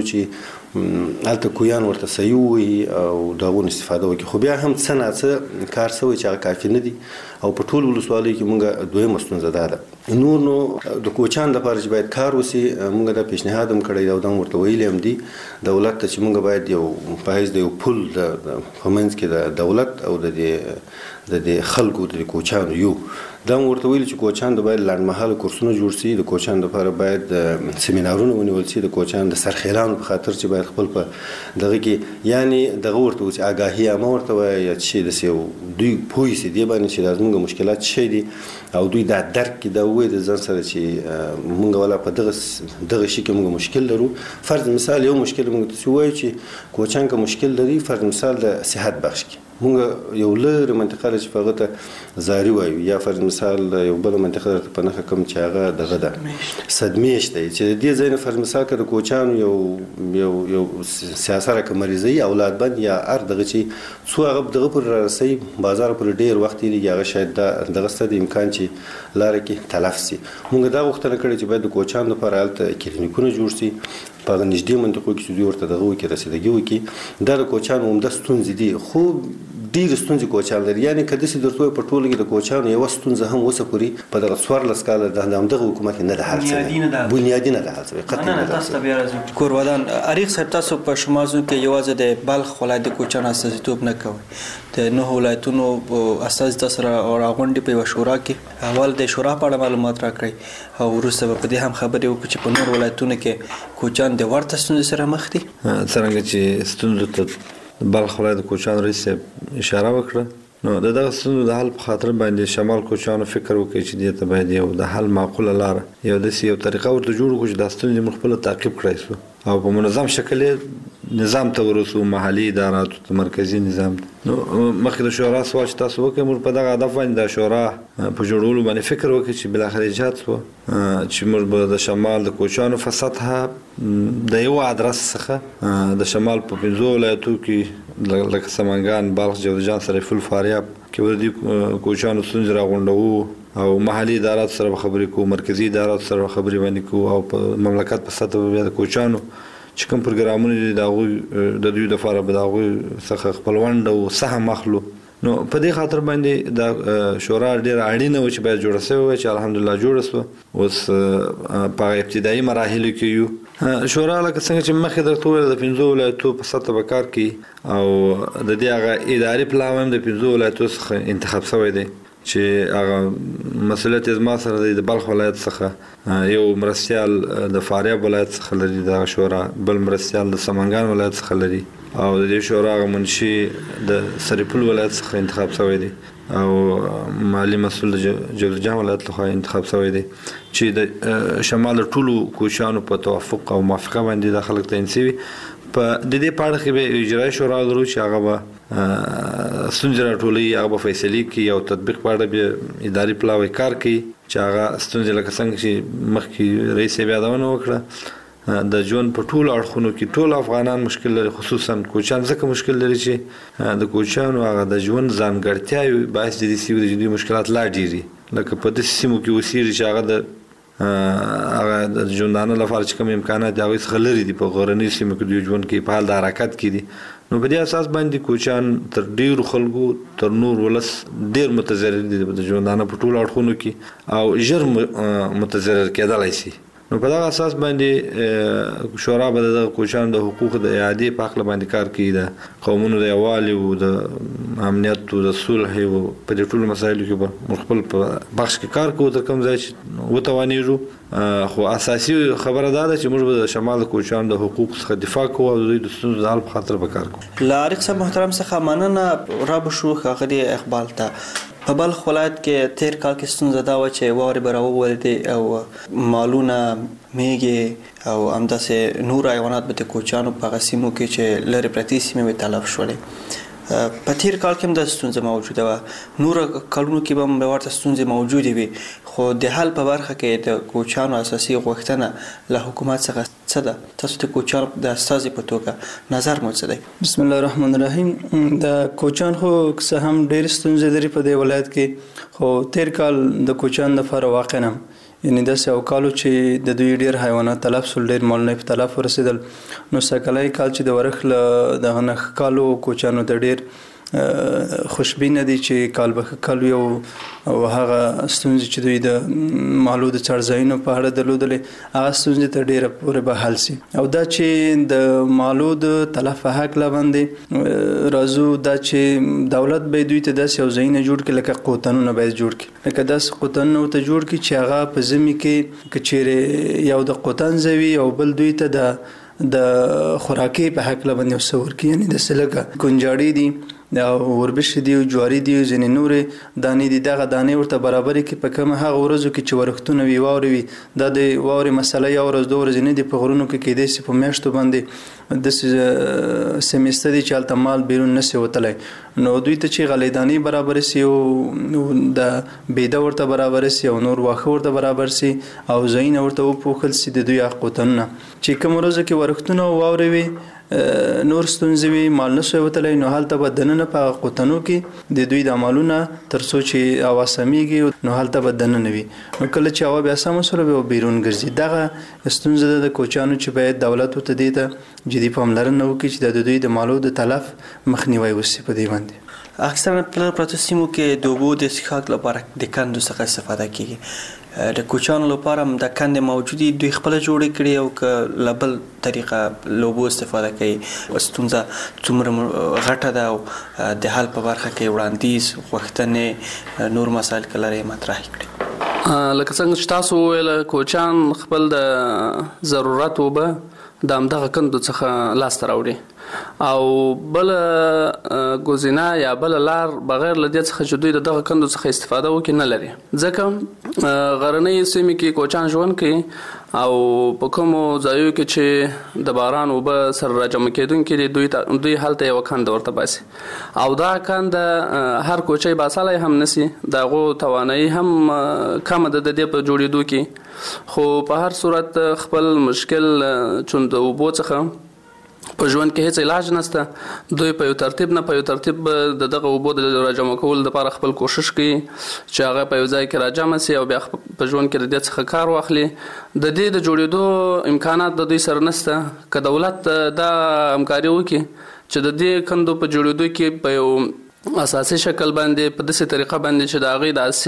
چې هلته کویان ورته صحیح ووایي او د هغو نه استفاده وکړي. خو بیا هم څه ناڅه کار سوی چې هغه کافي نه دي او په ټول ولسوالیو کې موږ دویمه ستونزه دا ده. نور نو د کوچان لپاره چې باید کار وسي موږ دا پیشنهاد هم کړی او دا ورته ویلي هم دي دولت ته چې موږ باید یو په حیث د یو پل په منځ کې د دولت او د د خلکو د کوچانو یو دا ورته ویل چې کوچان د باید لنډمهاله کورسونه جوړ شي، د کوچان لپاره باید سیمینارونه ونیول شي، د کوچان د سرخیلانو په خاطر چې باید خپل په دغه کې یعنی دغه ورته وي آګاهي عامه ورته وایي یا چې داسې یو دوی پوه شي دې باندې چې دا زموږ مشکلات څه دي او دوی دا درک کړي دا ووایي د ځان سره چې موږ والا په دغه دغه شي کې موږ مشکل لرو. فرض مثال یو مشکل موږ ته وایي چې کوچان که مشکل لري فرض مثال د صحت بخش کې موږ یو لرې منطقه لري چې په هغه ته زاري وایو، یا فرض مثال یو بله منطقه درته په نښه کوم چې هغه دغه ده صدمیشت دی چې د دې ځای نه فرض مثال که د کوچانو یو یو یو سیاسره که مریضه وي اولاد بند یا هر دغه چې څو هغه دغه پورې رارسوي بازار پورې ډېر وخت تېرېږي هغه شاید دا دغه سته د امکان چې لاره کې تلف سي. موږ دا غوښتنه کړې چې باید د کوچانو لپاره هلته کلینیکونه جوړ سي په هغه نږدې منطقو کې چې دوی ورته دغه وکړي رسیدګي وکړي. دا د کوچانو عمده ستونزې دي خو ډېرې ستونزې کوچان لري. یعنې که داسې درته وایي په ټوله کې د کوچانو یوه ستونزه هم اوسه پورې په دغه څوارلس کاله د همدغه حکومت نه ده حل شوې، بنیادي نه ده حل شوې، قطعي نه ده حل شوې. کورودان اریغ صاحب تاسو په شمازو کې یوازې د بلخ ولایت د کوچانو استازیتوب نه کوئ، د نهو ولایتونو استازي تاسو راغونډې په یوه شورا کې اول د شورا په اړه معلومات راکړئ او وروسته به په دې هم خبرې وکړو چې په نور ولایتونو کې کوچان د ورته ستونزې سره مخ دي. څرنګه چې ستونزو ته بلخ ولایت د کوچانو رئیس اشاره وکړه نو د دغه ستونزو د حل په خاطر باندې شمال کوچانو فکر وکړي چې دې ته باید یو د حل معقوله لاره یو داسې یو طریقه ورته جوړ کړو چې دا ستونزې موږ خپله تعقیب کړی شو او په منظم شکل نظام ته ورسو، محلي اداراتو ته مرکزي نظام ته. نو مخکې د شورا سوال چې تاسو وکړئ موږ په دغه هدف باندې د شورا په جوړولو باندې فکر وکړي چې بالاخره ایجاد شوه چې موږ به د شمال د کوچانو په سطحه د یو ادرس څخه د شمال په پنځو ولایتو کې لکه سمنګان، بلخ، جوزجان، سرپل، فاریاب کې وردي کوچانو ستونزې راغونډوو او محلي ادارات سره خبرې کوو، مرکزي ادارات سره خبرې باندې کوو او په مملکت په سطحه بیا د کوچانو چې کوم پروګرامونه دي د هغوی د دوی دپاره به د هغوی څخه خپل ونډه او سهم اخلو. نو په دې خاطر باندې دا شورا ډېره اړینه وه چې باید جوړه شوې وای چې الحمدلله جوړه شوه. اوس په ابتدایي مراحلو کې یو شورا لکه څنګه چې مخکې درته وویل د پنځو ولایتو په سطحه به کار کوي او د دې هغه اداري پلاو هم د پنځو ولایتو څخه انتخاب شوی دی چې هغه مسؤلیت زما سره دی. د بلخ ولایت څخه یو مرستیال د فاریاب ولایت څخه لري دغه شورا، بل مرستیال د سمنګان ولایت څخه لري او د دې شورا هغه منشي د سرپل ولایت څخه انتخاب شوی دی او مالی مسؤل د جوزجان ولایت لخوا انتخاب شوی دی چې د شمال ټولو کوچانو په توافق او موافقه باندې د خلک تعیین شوي. په د دې په اړه کې به اجرایي شورا لرو چې هغه به ستونزې راټولوي، هغه به فیصلې کوي او تطبیق په اړه بیا اداري پلاوی کار کوي چې هغه ستونزې لکه څنګه چې مخکې رئیس یې یادونه وکړه د ژوند په ټولو اړخونو کې ټول افغانان مشکل لري، خصوصا کوچان ځکه مشکل لري چې د کوچانو هغه د ژوند ځانګړتیاوې باعث د دې سوي د جدي مشکلات لا ډېري لکه په داسې سیمو کې اوسېږي چې هغه د هغه د ژوندانه لپاره چې کوم امکانات د هغوی څخه لرې دي، په غرنیو سیمو کې دوی ژوند کوي، په حال د حرکت کې دي. نو په دې اساس باندې کوچان تر ډیرو خلکو تر نور ولس ډیر متضرر دي د ژوندانه په ټولو اړخونو کې او ژر متضرر کېدلای شي. نو په دغه اساس باندې شورا به د کوچان د حقوق د اعادې په حق باندې کار کوي، د قومونو د یووالي او د امنیت او د صلح او په دې ټولو مسایلو کې به خپل په بخش کې کار کوو تر کوم ځای چې وتوانیږو. خو اساسي خبره دا ده چې موږ به د شمال کوچان د حقوق څخه دفاع کوو او د دوی د ستونزو د حل په خاطر به کار کوو. لارق صاحب محترم څخه مننه را بشو ښاغلي اقبال ته. په بلخ ولایت کې تیر کال کې ستونزه دا وه چې واورې به راوولېدې او مالونه، میږې او همداسې نور حیوانات به د کوچیانو په هغه سیمو کې چې لرې پرتې سیمې به تلف شولې. په تیر کال کې هم دا ستونزه موجوده وه، نور کلونو کې به هم ورته ستونزې موجودې وي، خو د حل په برخه کې د کوچیانو اساسي غوښتنه له حکومت څخه څه ده؟ تاسو د کوچیانو د استازي په توګه نظر مو څه دی؟ بسم الله الرحمن الرحیم. د کوچیان خو څه هم ډېر ستونزې لري په دې ولایت کې، خو تیر کال د کوچیان لپاره واقعا هم یعنی داسې یو کال چې د دوی ډېر حیوانات تلف شول، ډېر مالونه یې په تلف ورسېدل. نو سږکالی کال چې د ورښت له دغه نښه کالو کوچیانو ته ډېر خوشبینه دي چې کال به ښه کال وي او هغه ستونزې چې دوی د مالو د څړځایونو په اړه درلودلې هغه ستونزې ته ډېره پورې به حل سي. او دا چې د مالو د تلف په هکله باندې راځو، دا چې دولت به دوی ته داسې یو ځایونه جوړ کړي لکه قوتنونه باید جوړ کړي، لکه داسې قوتنونه ورته جوړ کړي چې هغه په ژمي کې که چیرې یو د قوتن ځای وي او بل دوی ته د د خوراکي په هکله باندې څه ورکړي، یعنې داسې لکه کنجاړي دي او وربشې دي او جواري دي او ځینې نورې دانې دي، دغه دانې ورته برابرې کړي په کومه هغه ورځو کې چې ورښتونه وي، واورې وي. دا د واورې مسله یو ورځ دوه ورځې نه دي، په غرونو کې کېدای شي په میاشتو باندې داسې سمیسته دي چې هلته مال بیرون نه شي وتلی. نو دوی ته چې غلې دانې برابرې شي او د بیده ورته برابره شي او نور واښه ورته برابر شي او ځایونه ورته وپوښل شي د دوی هغه قوتنونه چې کوم ورځو کې ورښتونه او واورې وي، نور ستونزې وي، مال نه شوی وتلی، نو هلته به دننه په قوتنو کې د دوی د عملونه تر څو چې هوا سمیږي نو هلته به دننه وي. نو کله چې هوا بیا سمه شوله بیا بیرون ګرځي. دغه ستونزه ده د کوچیانو چې باید دولت ورته دې ته جدي پاملرنه وکړي چې د دوی د مالو د تلف مخنیوی وشي په دې باندې. اکثرا په پراتو سیمو کې د اوبو د څښاک لپاره د کندو څخه استفاده کیږي. د کوچیانو لپاره هم د کندې موجودي، دوی خپله جوړې کړي او که له بل طریقه له اوبو استفاده کوي. ستونزه څومره غټه ده او د حل په برخه کې وړاندیز، غوښتنې، نور مسایل که لرئ مطرح کړي. لکه څنګه چې تاسو وویل، کوچیان خپل د ضرورت اوبه د همدغه کندو څخه لاسته راوړي او بل ګزینه یا بل لار بغیر له دې څخه چې دوی دغه کندو څخه استفاده وکړي نه لري، ځکه غرنۍ سیمې کې کوچیان ژوند کوي او په کومو ځایو کې چې د باران اوبه سره راجمع کېدونکي دي، دوی دوی هلته یوه کنده ورته باسي او دا کنده هر کوچی باسلی هم نسي، د هغو توانایي هم کمه ده د دې په جوړېدو کې. خو په هر صورت خپل مشکل چون د اوبو څخه په ژوند کې هیڅ علاج نشته، دوی په یو ترتیب نه په یو ترتیب د دغه اوبو د راجمع کولو لپاره خپل کوشش کوي چې هغه په یو ځای کې راجمع سي او بیا په ژوند کې د دې څخه کار واخلي. د دې د جوړېدو امکانات د دوی سره نشته. که دولت دا همکاري وکړي چې د دې کندو په جوړېدو کې په یو اساسي شکل باندې په داسې طریقه باندې چې د هغې د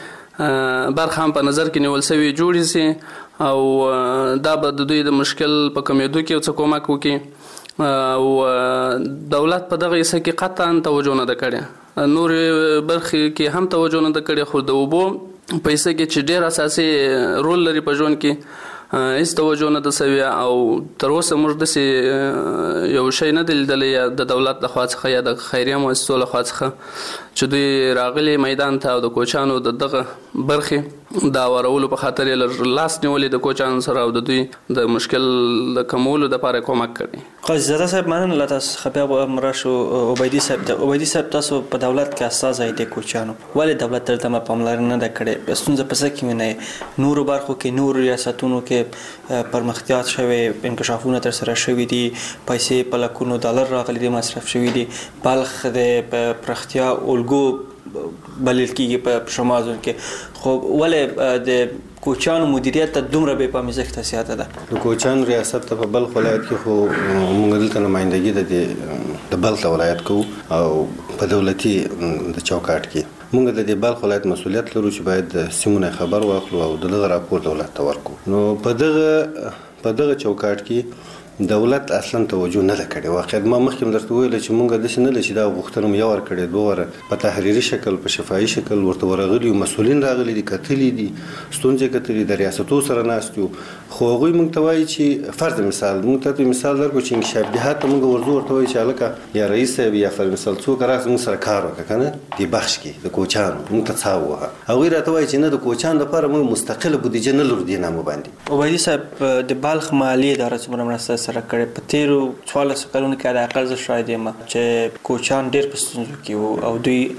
صحي برخه هم په نظر کې نیول سوي جوړې سي او دا به د دوی د مشکل په کمېدو کې څه کومک وکړي. او دولت په دغه حصه کې قطعا توجه نه ده کړې، نور برخې کې هم توجه نه ده کړې، خو د اوبو په حصه کې چې ډېر اساسي رول لري په ژوند کې هیڅ توجه نه ده سوې او تر اوسه موږ داسې یو شی نه دی لیدلی یا د دولت لخوا څخه یا د خیریه مؤسسو لخوا څخه چې دوی راغلي میدان ته او د کوچیانو د دغه برخې د اورولو په خاطر یې لاس نیولې د کوچیانو سره او د دوی د مشکل د کمولو دپاره کومک کړي. قاضي زاده صاحب مننه له تاسو څخه. بیا به راشو عبیدي صاحب ته. عبیدي صاحب تاسو په دولت کې استازی د کوچیانو، ولې دولت تر دمه پاملرنه نه ده کړې؟ ستونزه په څه کې وینئ؟ نورو برخو کې نورو ریاستونو کې پرمختیات شوی، انکشافونه تر سره شوي دي، پیسې په لکونو ډالر راغلي دي، مصرف شوي دي. بلخ د پراختیا الګو بلل کېږي په شمال کې، خو ولې د کوچیانو مدیریت ته دومره بې پاموزښته زیاته ده؟ د کوچیانو ریاست ته په بلخ ولایت کې خو موږ دلته نمایندګي د د بلخ ولایت کو او په دولتي د چوکاټ کې موږ د دې بلخ ولایت مسولیت لرو چې باید د سیمونه خبر واخلو او دغه راپور دولت ته ورکړو. نو په دغه په دغه چوکاټ کې دولت اصلا توجه نه کړي. واقعیت ما مخکې درته ویل چې موږ د سینه لشي دا غوښتنه یو ور کړي دوه ور په تحریري شکل په شفاهي شکل ورته ورغلي مسولین راغلي دي کتلې دي ستونزې کتلې د ریاستو سره ناستو خو هغوی موږ ته وایي چې فرض مثال موږ ته مثال درکو چې انکشاف جهات موږ ورزو ورته وایي چې الکه یا رئیس یا فرض مثال څوک راځي موږ سره کار وکړه کنه دی بخش کې د کوچانو موږ ته څاو وها هغوی راته وایي چې نه د کوچانو لپاره موږ مستقله بودیجه نه لرو دی نامه باندې. عبیدي صاحب د بلخ مالی اداره څومره مرسته سره کړې په تیرو څوارلس کلونو کې د اقل زه شاید یم چې کوچان ډېر په ستونزو کې وو او دوی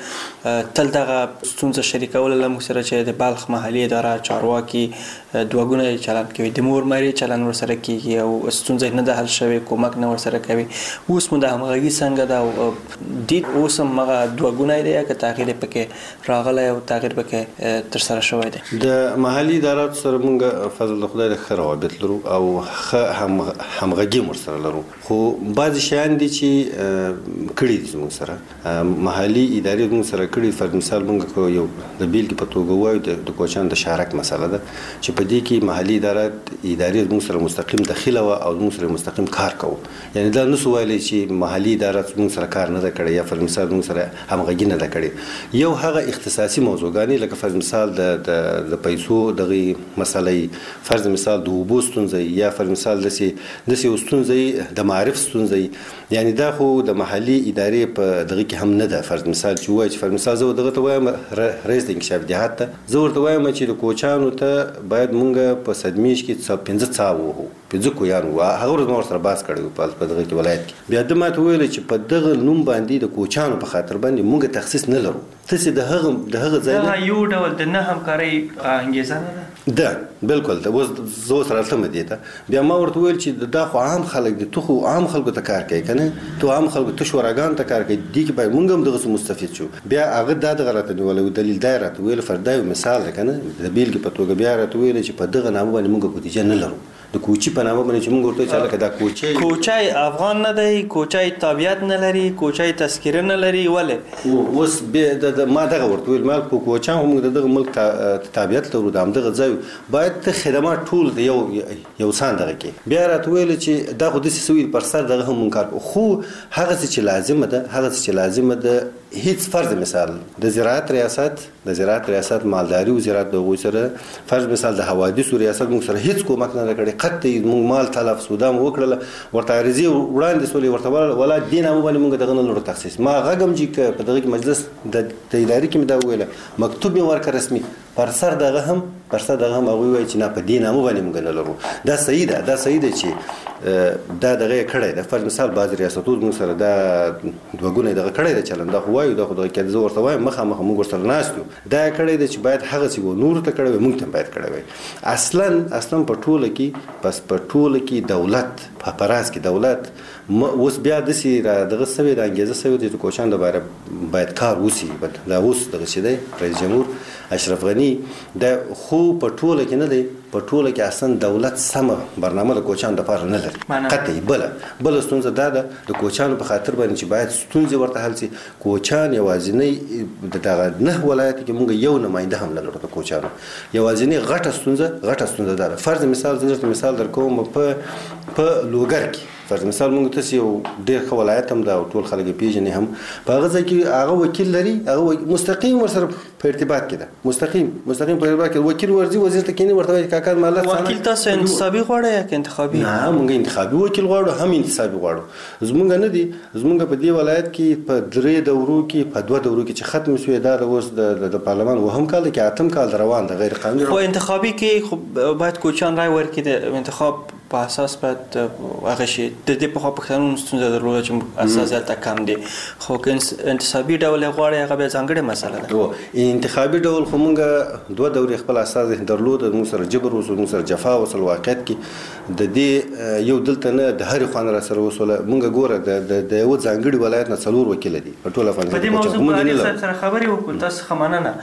تل دغه ستونزه شریکول له موږ سره چې د بلخ محلي اداره چارواکي دوه ګونه چلند کوي د مور مری چلند ورسره کیږي او ستونزه نه ده حل شوی کومک نه ورسره کوي. اوس مو د همغږي څنګه ده او دید اوس هم هغه دوه ګونه دی که تغییر پکې راغلی او تغییر پکې ترسره شوی دی. د محلي اداراتو سره موږ فضل خدای د ښه روابط لرو او ښه همغږي ورسره لرو خو بعضې شیان دي چې کړي دي زموږ سره محلي ادارې زموږ سره کړي. فرض مثال موږ که یو د بیلګې په توګه ووایو د کوچیانو د شارک مسله ده چې په دې کې محلي ادارات ادارې زموږ سره مستقیم دخیله وه او زموږ سره مستقیم کار کوو. یعنې دا نسو ویلی چې محلي ادارات زموږ سره کار نه ده کړی یا فرض مثال زموږ سره همغږي نه ده کړې. یو هغه اختصاصي موضوعګانې لکه فرض مثال د د پیسو دغې مسلې فرض مثال د اوبو ستونزې یا فرض مثال داسې داسې یو ستونزې د معرف ستونزې یعنې دا خو د محلي ادارې په دغه کې هم نه ده. فرض مثال چې وایي چې فرض مثال زه دغه ته وایم رئیس د انکشاف جهات ته زه ورته وایم چې د کوچانو ته باید مونږ په صدمیش کې پنځه څاو وو پنځه کویان وو هغه ورځ ما ورسره بحث کړی وو په دغه کې ولایت کې. بیا ده ماته ویل چې په دغه نوم باندې د کوچانو په خاطر باندې مونږ تخصیص نه لرو تاسې د هغه د هغه ځای نه یو ډول د نه همکارۍ انګیزه نه ده ده بالکل ده اوس زه سره راتلم دې ته بیا ما ورته ویل چې دا خو عام خلک دي تو خو عام خلکو ته کار کوي که نه تو عام خلکو ته شوراګانو ته کار کوي دې کې باید مونږ هم دغسې مستفید شو. بیا هغه دا دغه راته نیولی و دلیل دا یې راته ویل فردا یو مثال دی که نه د بیلګې په توګه بیا راته ویل چې په دغه نامه باندې مونږ بودیجه نه لرو د کوچي په نامه باندې چې مونږ ورته چې هلکه دا کوچی کوچی افغان نه دی کوچی تابعیت نه لري کوچی تذکره نه لري ولې اوس بیا ما دغه ورته ویل مال په کوچیان خو موږ د دغه ملک تابعیت لرو د همدغه ځای باید ته خدمات ټول د یو یو څان دغه کې بیا راته ویل چې دا خو داسې څه ویل پر سر دغه هم مونږ کار کوو خو هغه څه چې لازمه ده هغه څه چې لازمه ده هیڅ فرض مثال د زراعت ریاست د زراعت ریاست مالداري وزارت د هغوی سره فرض مثال د حوادثو ریاست موږ سره هیڅ کومک نه کړی قطعي موږ مال تلف سودا مو وکړله ورته عریضې وړاندې سولې ورته ولا دې نامه باندې موږ دغه نه لرو تخصیص. ما غږم چې په دغه کې مجلس د ادارې کې مې دا وویله مکتوب مې ورکړه رسمي پر سر دغه هم پر سر دغه هم هغوی وایي چې نه په دې نامه باندې موږ نه لرو. دا صحیح ده دا صحیح ده چې دا دغه یې کړی ده فرض مثال بعضې ریاستو زموږ سره دا دوه ګونه یې دغه کړی ده چلند دا خو وایو دا خو دغه کې زه ورته وایم مخامخ موږ ورسره ناست یو دا یې کړی ده چې باید هغسې و نورو ته کړی وی موږ ته هم باید کړی وی. اصلا اصلا په ټوله کې بس په ټوله کې دولت په پراس کې دولت اوس بیا داسې را دغه سوی د انګېزه سوی دی د کوچیانو دپاره باید کار وسي دا اوس دغه چې دی رئیس جمهور اشرف غني دا خو په ټوله کې نه دی په ټوله کې اصلا دولت سمه برنامه د کوچیانو دپاره نه لري قطعي. بله بله ستونزه دا ده د کوچیانو په خاطر باندې چې باید ستونزې ورته حل سي. کوچیان یوازینی د دغه نه ولایت کې موږ یو نماینده هم نه لرو د کوچیانو یوازینی غټه ستونزه غټه ستونزه دا ده. فرض مثال زه درته مثال درکوم په په لوګر کې فرض مثال موږ تاسې یو ډېر ښه ولایت هم ده او ټول خلک یې پېژني هم په هغه ځای کې هغه وکیل لري هغه مستقیم ورسره په ارتباط کې ده مستقیم مستقیم په ارتباط کې وکیل ورځي وزیر ته کېني ورته وایي کاکا مالک وکیل تاسو انتصابي غواړئ یا که انتخابي؟ نه موږ انتخابي وکیل غواړو هم انتصابي غواړو. زموږ نه دي زموږ په دې ولایت کې په درې دورو کې په دوه دورو کې چې ختم شوې دا د اوس د پارلمان اووم کال دی کې اتم کال روان ده غیر قانوني. خو انتخابي کې خو باید کوچیان رای ورکړي د انتخاب په اساس باید هغه شي د دې په خوا پښتنو ستونزه درلوده چې اساس هلته کم دی خو که انتصابي ډول یې غواړئ هغه بیا ځانګړې مسله ده. انتخابي ډول خو موږ دوه دورې خپل اساس درلوده موږ سره جبر وسو موږ سره جفا وسل واقعیت کې د دې یو دلته نه د هرې خوا نه را سره وسوله موږ ګوره د یوه ځانګړي ولایت نه څلور وکیله دي په ټول افغانستان. په دې موضوع په اریخ صاحب سره خبرې وکړو تاسو ښه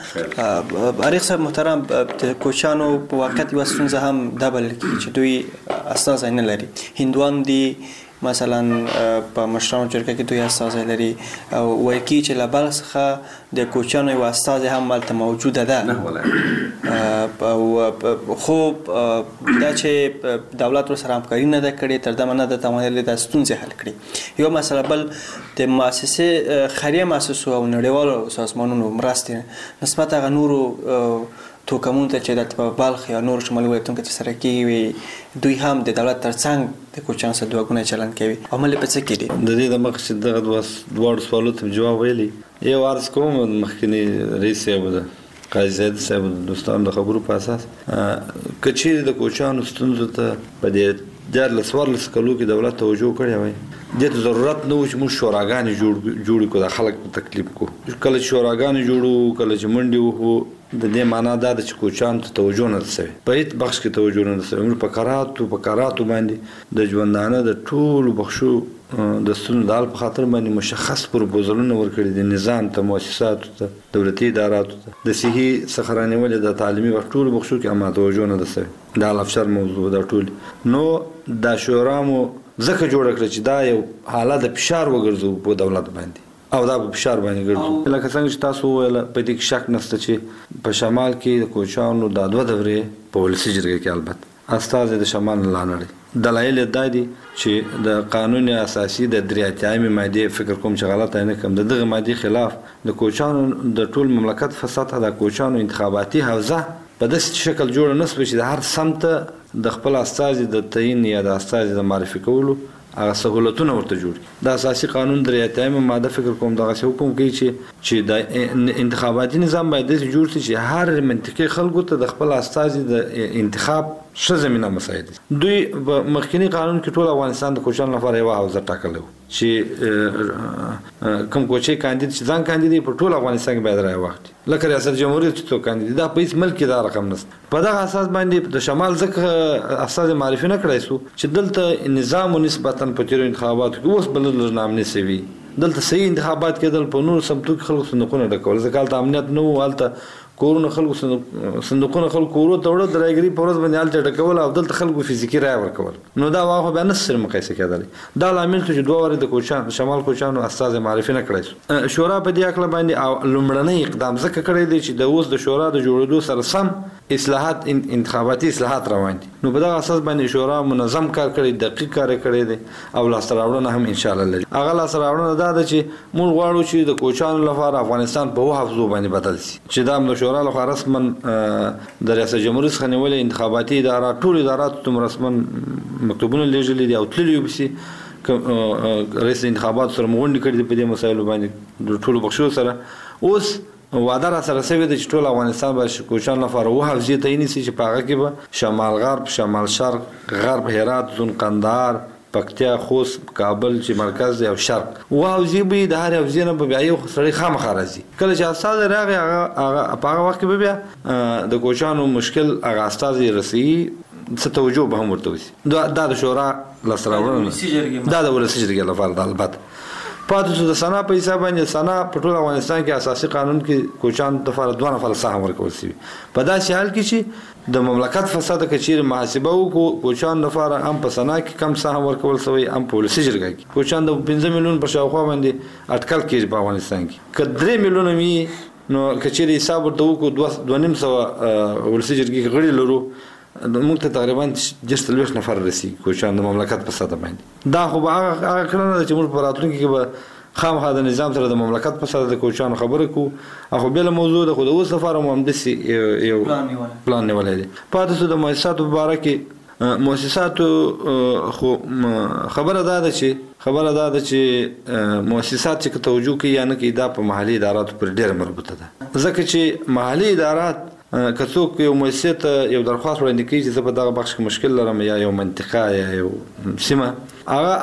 مننه. اریخ صاحب محترم د کوچیانو په واقعیت یوه ستونزه هم دا بلل کېږي چې دوی استازی نه لري هندوان دي مثلا په مشرانو جرګه کې دوی استازي لري او وایي کی چې له بلخ څخه د کوچیانو یو استازي هم مالته موجوده ده نه ولا او خو دا چې دولت سره همکاري نه ده کړې تر دمه نه ده توانایي د ستونزې حل کړي. یو مسله بل د مؤسسې خیریه مؤسسو او نړیوالو سازمانونو مرستې نسبت هغه نورو توکمون ته چې د بلخ یا نور شمالي ولایتونو کې ترسره کېږي دوی هم د دولت ترڅنګ د کوچیانو سره دوه ګونه چلند کوي. عمل په څه کې دي؟ د دې د مخ چې دغه دواړو سوالو ته جواب ویلي یو عرض کوم مخکني رئیس صاحب ده قاضي زید صاحب د دوستانو د خبرو په اساس که چیرې د کوچیانو ستونزو ته په دې دیارلس څوارلس کلو کې دولت توجه کړې وای دې ته ضرورت نه و چې موږ شوراګانې جوړ جوړ کړو د خلک په تکلیف کو کله چې شوراګانې جوړو کله چې منډې وو د دې معنا دا ده چې کوچیانو ته توجه نه رسوي په هیڅ بخش کې توجه نه رسوي موږ په قراتو په قراتو باندې د ژوندانه د ټولو بخشو د ستونزو د حل په خاطر باندې مشخص پروپوزلونه ورکړي دي نظام ته مؤسساتو ته دولتي اداراتو ته د صحي څخه رانیولې د تعلیمي ټولو بخشو کې اما توجه نه رسوي دا افشار موضوع دا ټول نو دا شورا مو ځکه جوړ کړ چې دا یو حالت د فشار وګرځو په دولت باندې او دا په فشار باندې ګرځو لکه څنګه چې تاسو ویل په دې کې شک نشته چې په شمال کې د کوچیانو د دوه دورې په ولسي جرګه کې البته استاد د شمال نه لانړي دلایل دا دي چې د قانون اساسي د درېاتیایم ماده فکر کوم چې غلطه نه کوم دغه ماده خلاف د کوچیانو د ټول مملکت فساد د کوچیانو انتخاباتي حوزه په داسې شکل جوړ نه سوي چې د هر سمت د خپل استاد د تعین یا د استاد د معرفي کولو هغه سہولتونه ورته جوړ د اساسي قانون درېاتیایم ماده فکر کوم دغه حکم کوي چې چې د انتخاباتي نظام باید جوړ شي چې هر منطقي خلکو ته د خپل استاد د انتخاب ښه زمينه مساعد دوی مخکنی قانون کې ټول افغانستان د کوچیانو لپاره یو حوزه ټاکلې و چې کوم کوچي کاندید چې ځان کاندید په ټول افغانستان کې باید راي وخت لکه ریاست جمهوریت چې تو کاندید دا په هیڅ ملک کې دا رقم نشته په دغه اساس باندې د شمال ځکه اساس معرفي نه کړای سو چې دلته نظام نسبتا په تیر انتخاباتو کې اوس بل نامنې سوي دلته صحیح انتخابات کېدل په نور سمتو کې خلکو صندوقونه ډکول ځکه هلته امنیت نه و هلته کورونه خلکو صندوقونه خلکو ورو ته وړه د راګري په ورځ باندې هلته ډکول او دلته خلکو فزیکي رای ورکول نو دا واخو بیا نه سره مقایسه کېدلی دا لامل چې دوه ورې د کوچان شمال کوچانو استاد معرفي نه کړی شورا په دې اکل باندې او لومړنی اقدام ځکه کړی دی چې د اوس د شورا د جوړېدو سره سم اصلاحات انتخاباتي اصلاحات روان دي نو په دغه اساس باندې شورا منظم کار کړی دقیق کار کړی دی او لاسته راوړنه هم ان شاء الله لري هغه لاسته راوړنه دا ده چې موږ غواړو چې د کوچانو لپاره افغانستان په وو حفظو باندې بدل شي چې دا د شورا لپاره رسما د ریاست جمهوریت څخه نیولې انتخاباتي اداره ټول ادارات ته رسما مکتوبونه لیږلي دي او تللی وبسي رئیس انتخابات سره مونږ کړی په دې مسایلو باندې د ټولو بخښو سره اوس وعده را سره سوي د ټول افغانستان به کوچان لپاره وو حفظي ته نيسي چې پاغه کې به شمال غرب شمال شرق غرب هرات زون قندهار پکتیا خوست کابل چې مرکز او شرق واوزی به د هر اوزینه به بیا یو سړی خامخا راځي کله چې استاد راغی هغه په هغه وخت کې به بیا د کوچانو مشکل هغه استاد رسي څه توجه به هم ورته وسی دا د شورا لسراوړنه دا د ولسی جرګې لپاره د البته پاتې د سنا په حساب باندې سنا په ټول افغانستان کې اساسي قانون کې کوچان د فرض دوه نفر سهم ورکول شي په داسې حال کې چې د مملکت فساد کچیر محاسبه وکړو کوچان لپاره هم په سنا کې کم سهم ورکول شوی هم په ولسی جرګه کې کوچان د پنځه میلیون په شاوخوا باندې اټکل کېږي په افغانستان کې که درې میلیون می نو کچیر حساب ورته وکړو دوه نیم سوه ولسی جرګې کې غړي لرو موږ ته تقریبا جستلوش نفر رسی کوچان د مملکت په ساده باندې دا خو هغه هغه کړنه چې موږ په راتلونکي کې به خامخا د نظام سره د مملکت په ساده د کوچان خبرې کو هغه بل موضوع د خو د اوس لپاره مهندسي یو پلان نیولای دي پاتې د مؤسساتو مبارکي مؤسساتو خو خبره ده چې خبره ده چې مؤسسات چې توجه کوي یا نه کوي دا په محلي اداراتو پر ډېر مربوطه ده ځکه چې محلي ادارات که څوک یو مؤسسه ته یو درخواست وړاندې کوي چې زه په دغه بخش کې مشکل لرم یا یو منطقه یا یو سیمه هغه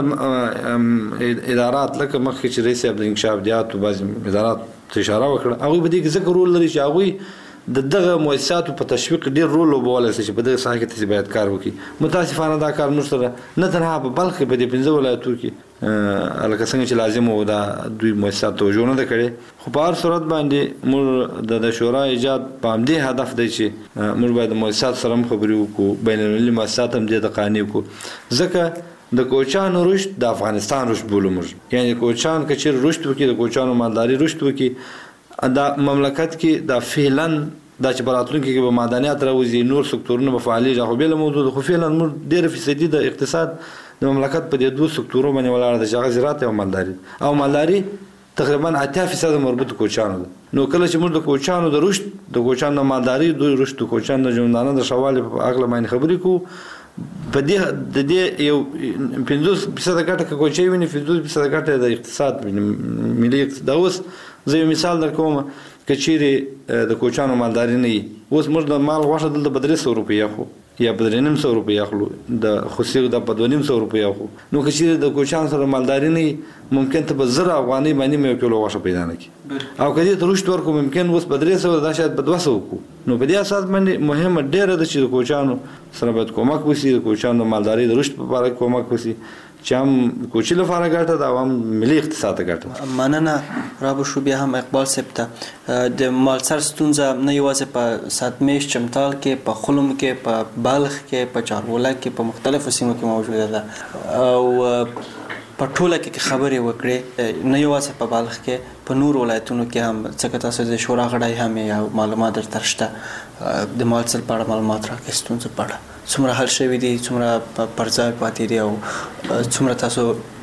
اړوند ادارات لکه مخکې چې رئیس عبد الانکشاف دیات او بعضې ادارات ته اشاره وکړه هغوی په دې کې ځکه رول لري چې هغوی د دغه مؤسساتو په تشویق ډېر رول لوبولی شي چې په دغه ساحه کې باید کار وکړي متاسفانه دا کار موږ سره نه تنها په بلخ کې په دې پنځه ولایتو کې لکه څنګه چې لازم و دا دوی مؤسسات توجه نه ده کړې خو په هر صورت باندې موږ د شورا ایجاد په همدې هدف دی چې موږ باید د مؤسسات سره هم خبرې وکړو بین المللي مؤسسات هم دې ته قانع کړو ځکه د کوچانو رشد د افغانستان رشد بولو موږ، یعنی کوچان که چیرې رشد وکړي، د کوچانو مالداري رشد وکړي، دا مملکت کې دا فعلا دا چې براتلونکي کې به معدنیات راوځي، نور سکتورونه به فعالیږي، خو بل موضوع خو فعلا موږ ډېر فیصدي د اقتصاد د مملکت په دې دوه سکتورو باندې ولاړ ده چې هغه زراعت او مالداري او مالداري تقریبا اتیا فیصد مربوط کوچانو ده. نو کله چې موږ د کوچانو د رشد د کوچانو د مالداري د رشد د کوچانو د ژوندانه د شوالې په اړه باندې خبرې کوو، په دې د دې یو پنځوس فیصد ګټه که کوچي ویني، پنځوس فیصد ګټه د اقتصاد ملي اقتصاد. اوس زه یو مثال درکوم، که چیرې د کوچانو مالداري نه وي، اوس موږ د مال غوښه دلته په درې سوه روپۍ اخلو یا په درې نیم سوه روپۍ اخلو، د خوسیو د په دوه نیم سوه روپۍ اخلو. نو که چیرې د کوچانو سره مالداري نه وي، ممکن ته په زر افغانۍ باندې مې یو کیلو غوښه پیدا نه کړي، او که دې ته رشد ورکړو ممکن اوس په درې سوه دا شاید په دوه سوه کړو. نو په دې اساس باندې مهمه ډېره ده چې د کوچانو سره باید کومک وشي، د کوچانو د مالداري د رشد په اړه کومک وشي چې هم کوچي لپاره ګټه ده او هم ملي اقتصاد ته ګټه. مننه رابو شو. بیا هم اقبال صاحب ته د مالسر ستونزه نه یوازې په ساتمیش چمتال کې، په خلم کې، په بلخ کې، په چارولک کې، په مختلفو سیمو کې موجوده ده، او په ټوله کې خبرې وکړې، نه یوازې په بلخ کې، په نور ولایتونو کې هم. څنګه تاسو د شورا غړی هم یا معلومات درته شته د مالسر په اړه معلومات راکړئ، ستونزو په اړه څومره حل شوي دي، څومره پر ځای پاتې دي، او څومره تاسو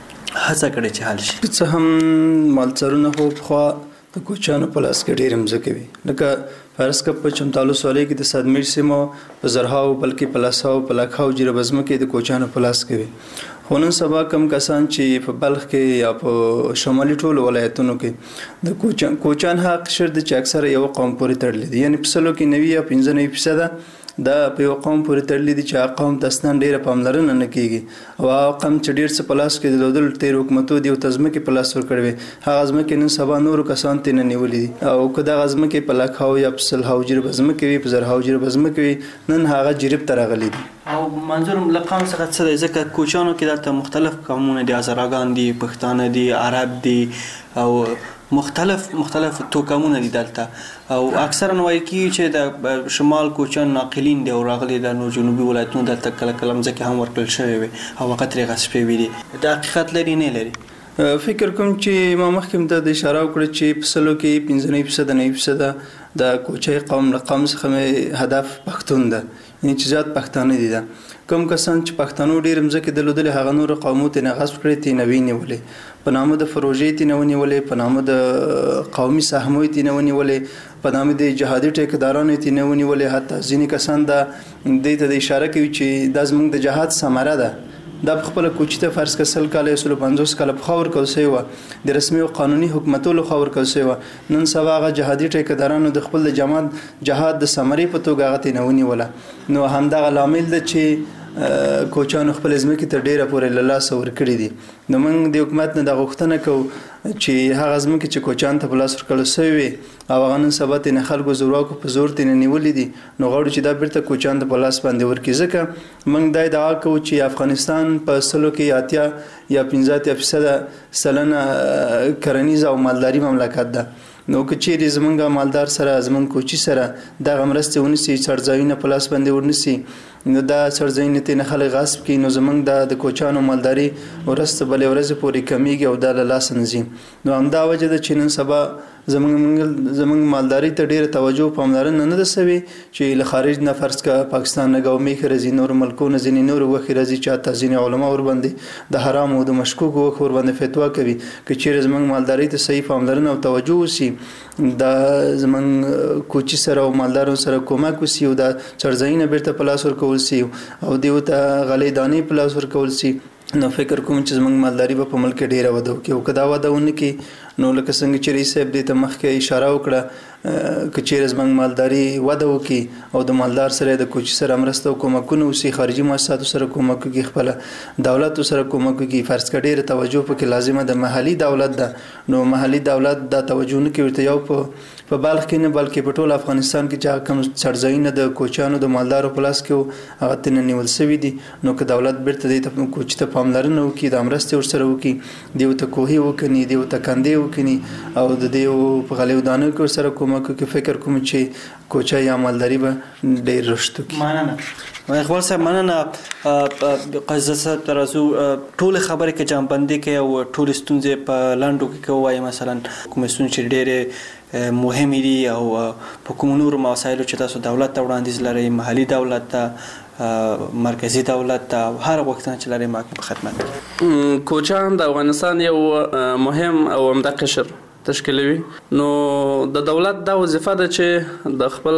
هڅه کړې چې حل شي؟ څه هم مالسرونه خو پخوا د کوچانو په لاس کې ډېرې مځکې وي، لکه فرض کړه په چمتالو سولې کې د سادمیر سیمو په زرهاو بلکې په لسهاو په لاکهاو جریبه ځمکې د کوچانو په لاس کې وي. خو نن سبا کم کسان چې په بلخ کې یا په شمالي ټولو ولایتونو کې د کوچان کوچان حق شرط چې اکثره یو قوم پورې تړلی دي، یعنی په سلو کې نوي یا پنځه نوي فیصده دا په یو قوم پورې تړلی دي چې هغه قوم ته اصلا ډېره پاملرنه نه کېږي، او هغه قوم چې ډېر څه په لاس کې درلودل تېر حکومتو دي او ته ځمکې په لاس ورکړې وې، هغه ځمکې نن سبا نورو کسانو ترې نه نیولې دي، او که دغه ځمکې په لاکهاو یا په سلهاو جریبه ځمکې وي، په زرهاو جریبه ځمکې وي، نن هغه جریب ته راغلي دي. او منظور له قوم څخه څه دی؟ ځکه کوچانو کې دلته مختلف قومونه دي، هزاراګان دي، پښتانه دي، عرب دي، او مختلف مختلف توکمونه دي دلته، او اکثرا وایي کېږي چې د شمال کوچان ناقلین دي او راغلي د نور جنوبي ولایتونو دلته کله کله مځکې هم ورکړل شوې وي او هغه ترې غصب شوي دي. دا حقیقت لري نه لري؟ فکر کوم چې ما مخکې ته د اشاره وکړه چې په سلو کې پنځه نوي فیصده نوي فیصده د کوچي قوم له قوم څخه مې هدف پښتون ده، یعنې چې زیات پښتانه دي. ده کوم کسان چې پښتنو ډېر مځکې درلودلې، هغه نورو قومو ترې نه غصب کړې، ترې نه ونیولې، په نامه د پروژې ترې نه ونیولې، په نامه د قومي سهمو ترې نه ونیولې، په نامه د جهادي ټیکدارانو ترې نه ونیولې. حتی ځینې کسان دا دې ته د اشاره کوي چې دا زموږ د جهاد ثمره ده. دا په خپله کوچي ته فرض کړه سل کاله یا سلو پنځوس کاله پخوا ورکول سوې وه، د رسمي او قانوني حکومتو لخوا ورکول سوې وه. نن سبا هغه جهادي ټیکدارانو د خپل د جماعت جهاد د ثمرې په توګه هغه ترې نه ونیوله. نو همدغه لامل ده چې کوچانو خپل ځمکې ته ډېره پورې له لاسه ورکړي دي. نو موږ د حکومت نه دا غوښتنه کوو چې هغه ځمکې چې کوچان ته په لاس ورکړل سوې وي او هغه نن سبا ترې خلکو زورواکو په زور ترې نیولې دي، نو غواړو چې دا بیرته کوچان ته په لاس باندې ورکړي. ځکه موږ دا ادعا کوو چې افغانستان په سلو کې اتیا یا پنځه اتیا فیصده سلنه کرنیز او مالداري مملکت ده. نو که چیرې زمونږ مالدار سره زمونږ کوچي سره دغه مرستې ونیسي، څړځایونه په لاس باندې ورنیسي، نو دا څړځایونه ترې نه خلک غصب کړي، نو زمونږ دا د کوچانو مالداري ورځ ته بلې ورځې پورې کمیږي او دا له لاسه نه ځي. نو همدا وجه ده چې نن سبا زمونږ زمونږ مالداري ته ډېره توجه او پاملرنه نه ده سوې، چې له خارج نه فرض کړه پاکستان نه ګاو میښې راځي، نور ملکونه ځینې نور غوښې راځي، چې حتی ځینې علما ورباندې د حرامو او د مشکوکو غوښو ورباندې فتوا کوي. که چیرې زمونږ مالداري ته صحیح پاملرنه او توجه وشي، دا زمونږ کوچي سره او مالدارو سره کومک وشي او دا څړځایونه بیرته په لاس ورکول شي او دیو ته غلې دانې په لاس ورکول شي، نو فکر کوم چې زمونږ مالداري به په ملک کې ډېره وده وکړي. او که دا وده ونه کړي، نو لکه څنګه چې رئیس صاحب دې ته مخکې اشاره وکړه، که چیرې زمونږ مالداري وده وکړي او د مالدار سره د کوچي سره مرسته او کومکونه وشي، خارجي مؤسساتو سره کومک وکړي، خپله دولتو سره کومک وکړي، فرض کړه ډېره توجه پکې لازمه ده. محلي دولت ده، نو محلي دولت دا توجه نه کوي ورته، یو په په بلخ کې نه بلکې په ټول افغانستان کې چې کوم څړځایونه د کوچانو د مالدارو په لاس کې هغه ترې نیول سوي دي، نو که دولت بیرته دې ته کوچي ته پاملرنه وکړي، د مرستې ورسره وکړي، دیو ته کوهي وکني، دیو ته کندې کینی او د دې په غلیو دانو کې سره کومه کې فکر کوم چې کوچا یا مالداري به ډېر رشد وکړي. مننه اقبال صاحب، مننه. قصه ترازو ټول خبرې کې جامبندي کوي او ټول ستونزې په لاندو کې کوي، مثلا کوم ستونزې چې ډېرې مهمې دي او په کوم نورو مسایلو چې تاسو دولت ته وړاندیز لرئ، محلي دولت ته، مرکزی دولت ته، هر غوښتنه چې لري ما په خدمت کې. کوچان د افغانستان یو مهم او عمده قشر تشکیلوي. نو د دولت دا وظیفه ده چې د خپل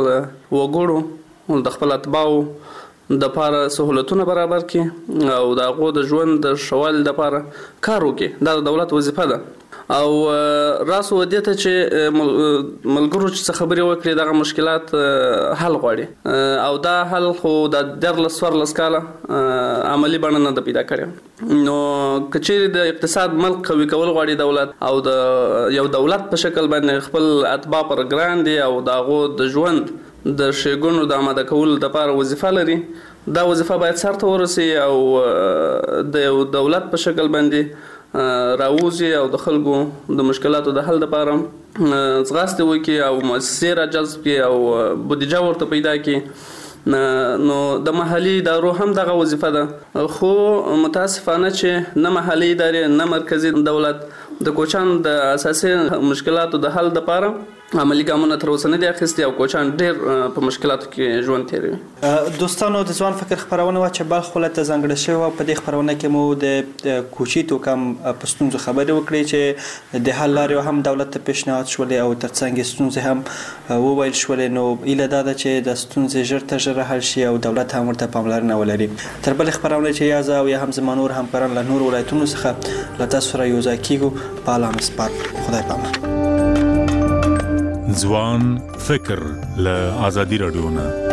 وګړو د خپل اتباعو د پاره سہولتونه برابر کړي او د هغو د ژوند د ښه والي لپاره کار وکړي. دا د دولت وظیفه ده. او راسو دې ته چې ملګرو چې خبرې وکړي دغه مشکلات حل غواړي او دا حل خو د دیارلس څوارلس کاله عملي بڼه نه ده پیدا کړې. نو که چیرې د اقتصاد ملک قوي کول غواړي دولت او د یو دولت په شکل باندې خپل اتباع پر ګران دي او د هغو د ژوند د ښېګڼو د آماده کولو لپاره وظیفه لري، دا وظیفه باید سرته ورسي او د یو دولت په شکل باندې راوځي او د خلکو د مشکلاتو د حل لپاره ځغاستې وکړي او مؤسسې را جذب کړي او بودیجه ورته پیدا کړي. نو د محلي ادارو هم دغه وظیفه ده، خو متاسفانه چې نه محلي ادارې نه مرکزي دولت د کوچان د اساسي مشکلاتو د حل لپاره عملي ګامونه تر اوسه نه دي اخیستي او کوچان ډېر په مشکلاتو کې ژوند تېروي. دوستانو، د ځوان فکر خپرونه وه چې بلخ ولایت ته ځانګړې شوې وه. په دې خپرونه کې مو د کوچي توکم په ستونزو خبرې وکړې چې د حل لارې هم دولت ته پیشنهاد شولې او ترڅنګ یې ستونزې هم وویل شولې. نو ایله دا ده چې د ستونزې ژر تر ژره حل شي او دولت هم ورته پاملرنه ولري. تر بلې خپرونې چې یا زه او یا هم زما نور همکاران له نورو ولایتونو څخه له تاسو سره یو ځای کېږو. په الله مسپارم. خدای پامان. ځوان فکر له آزادي راډیو نه.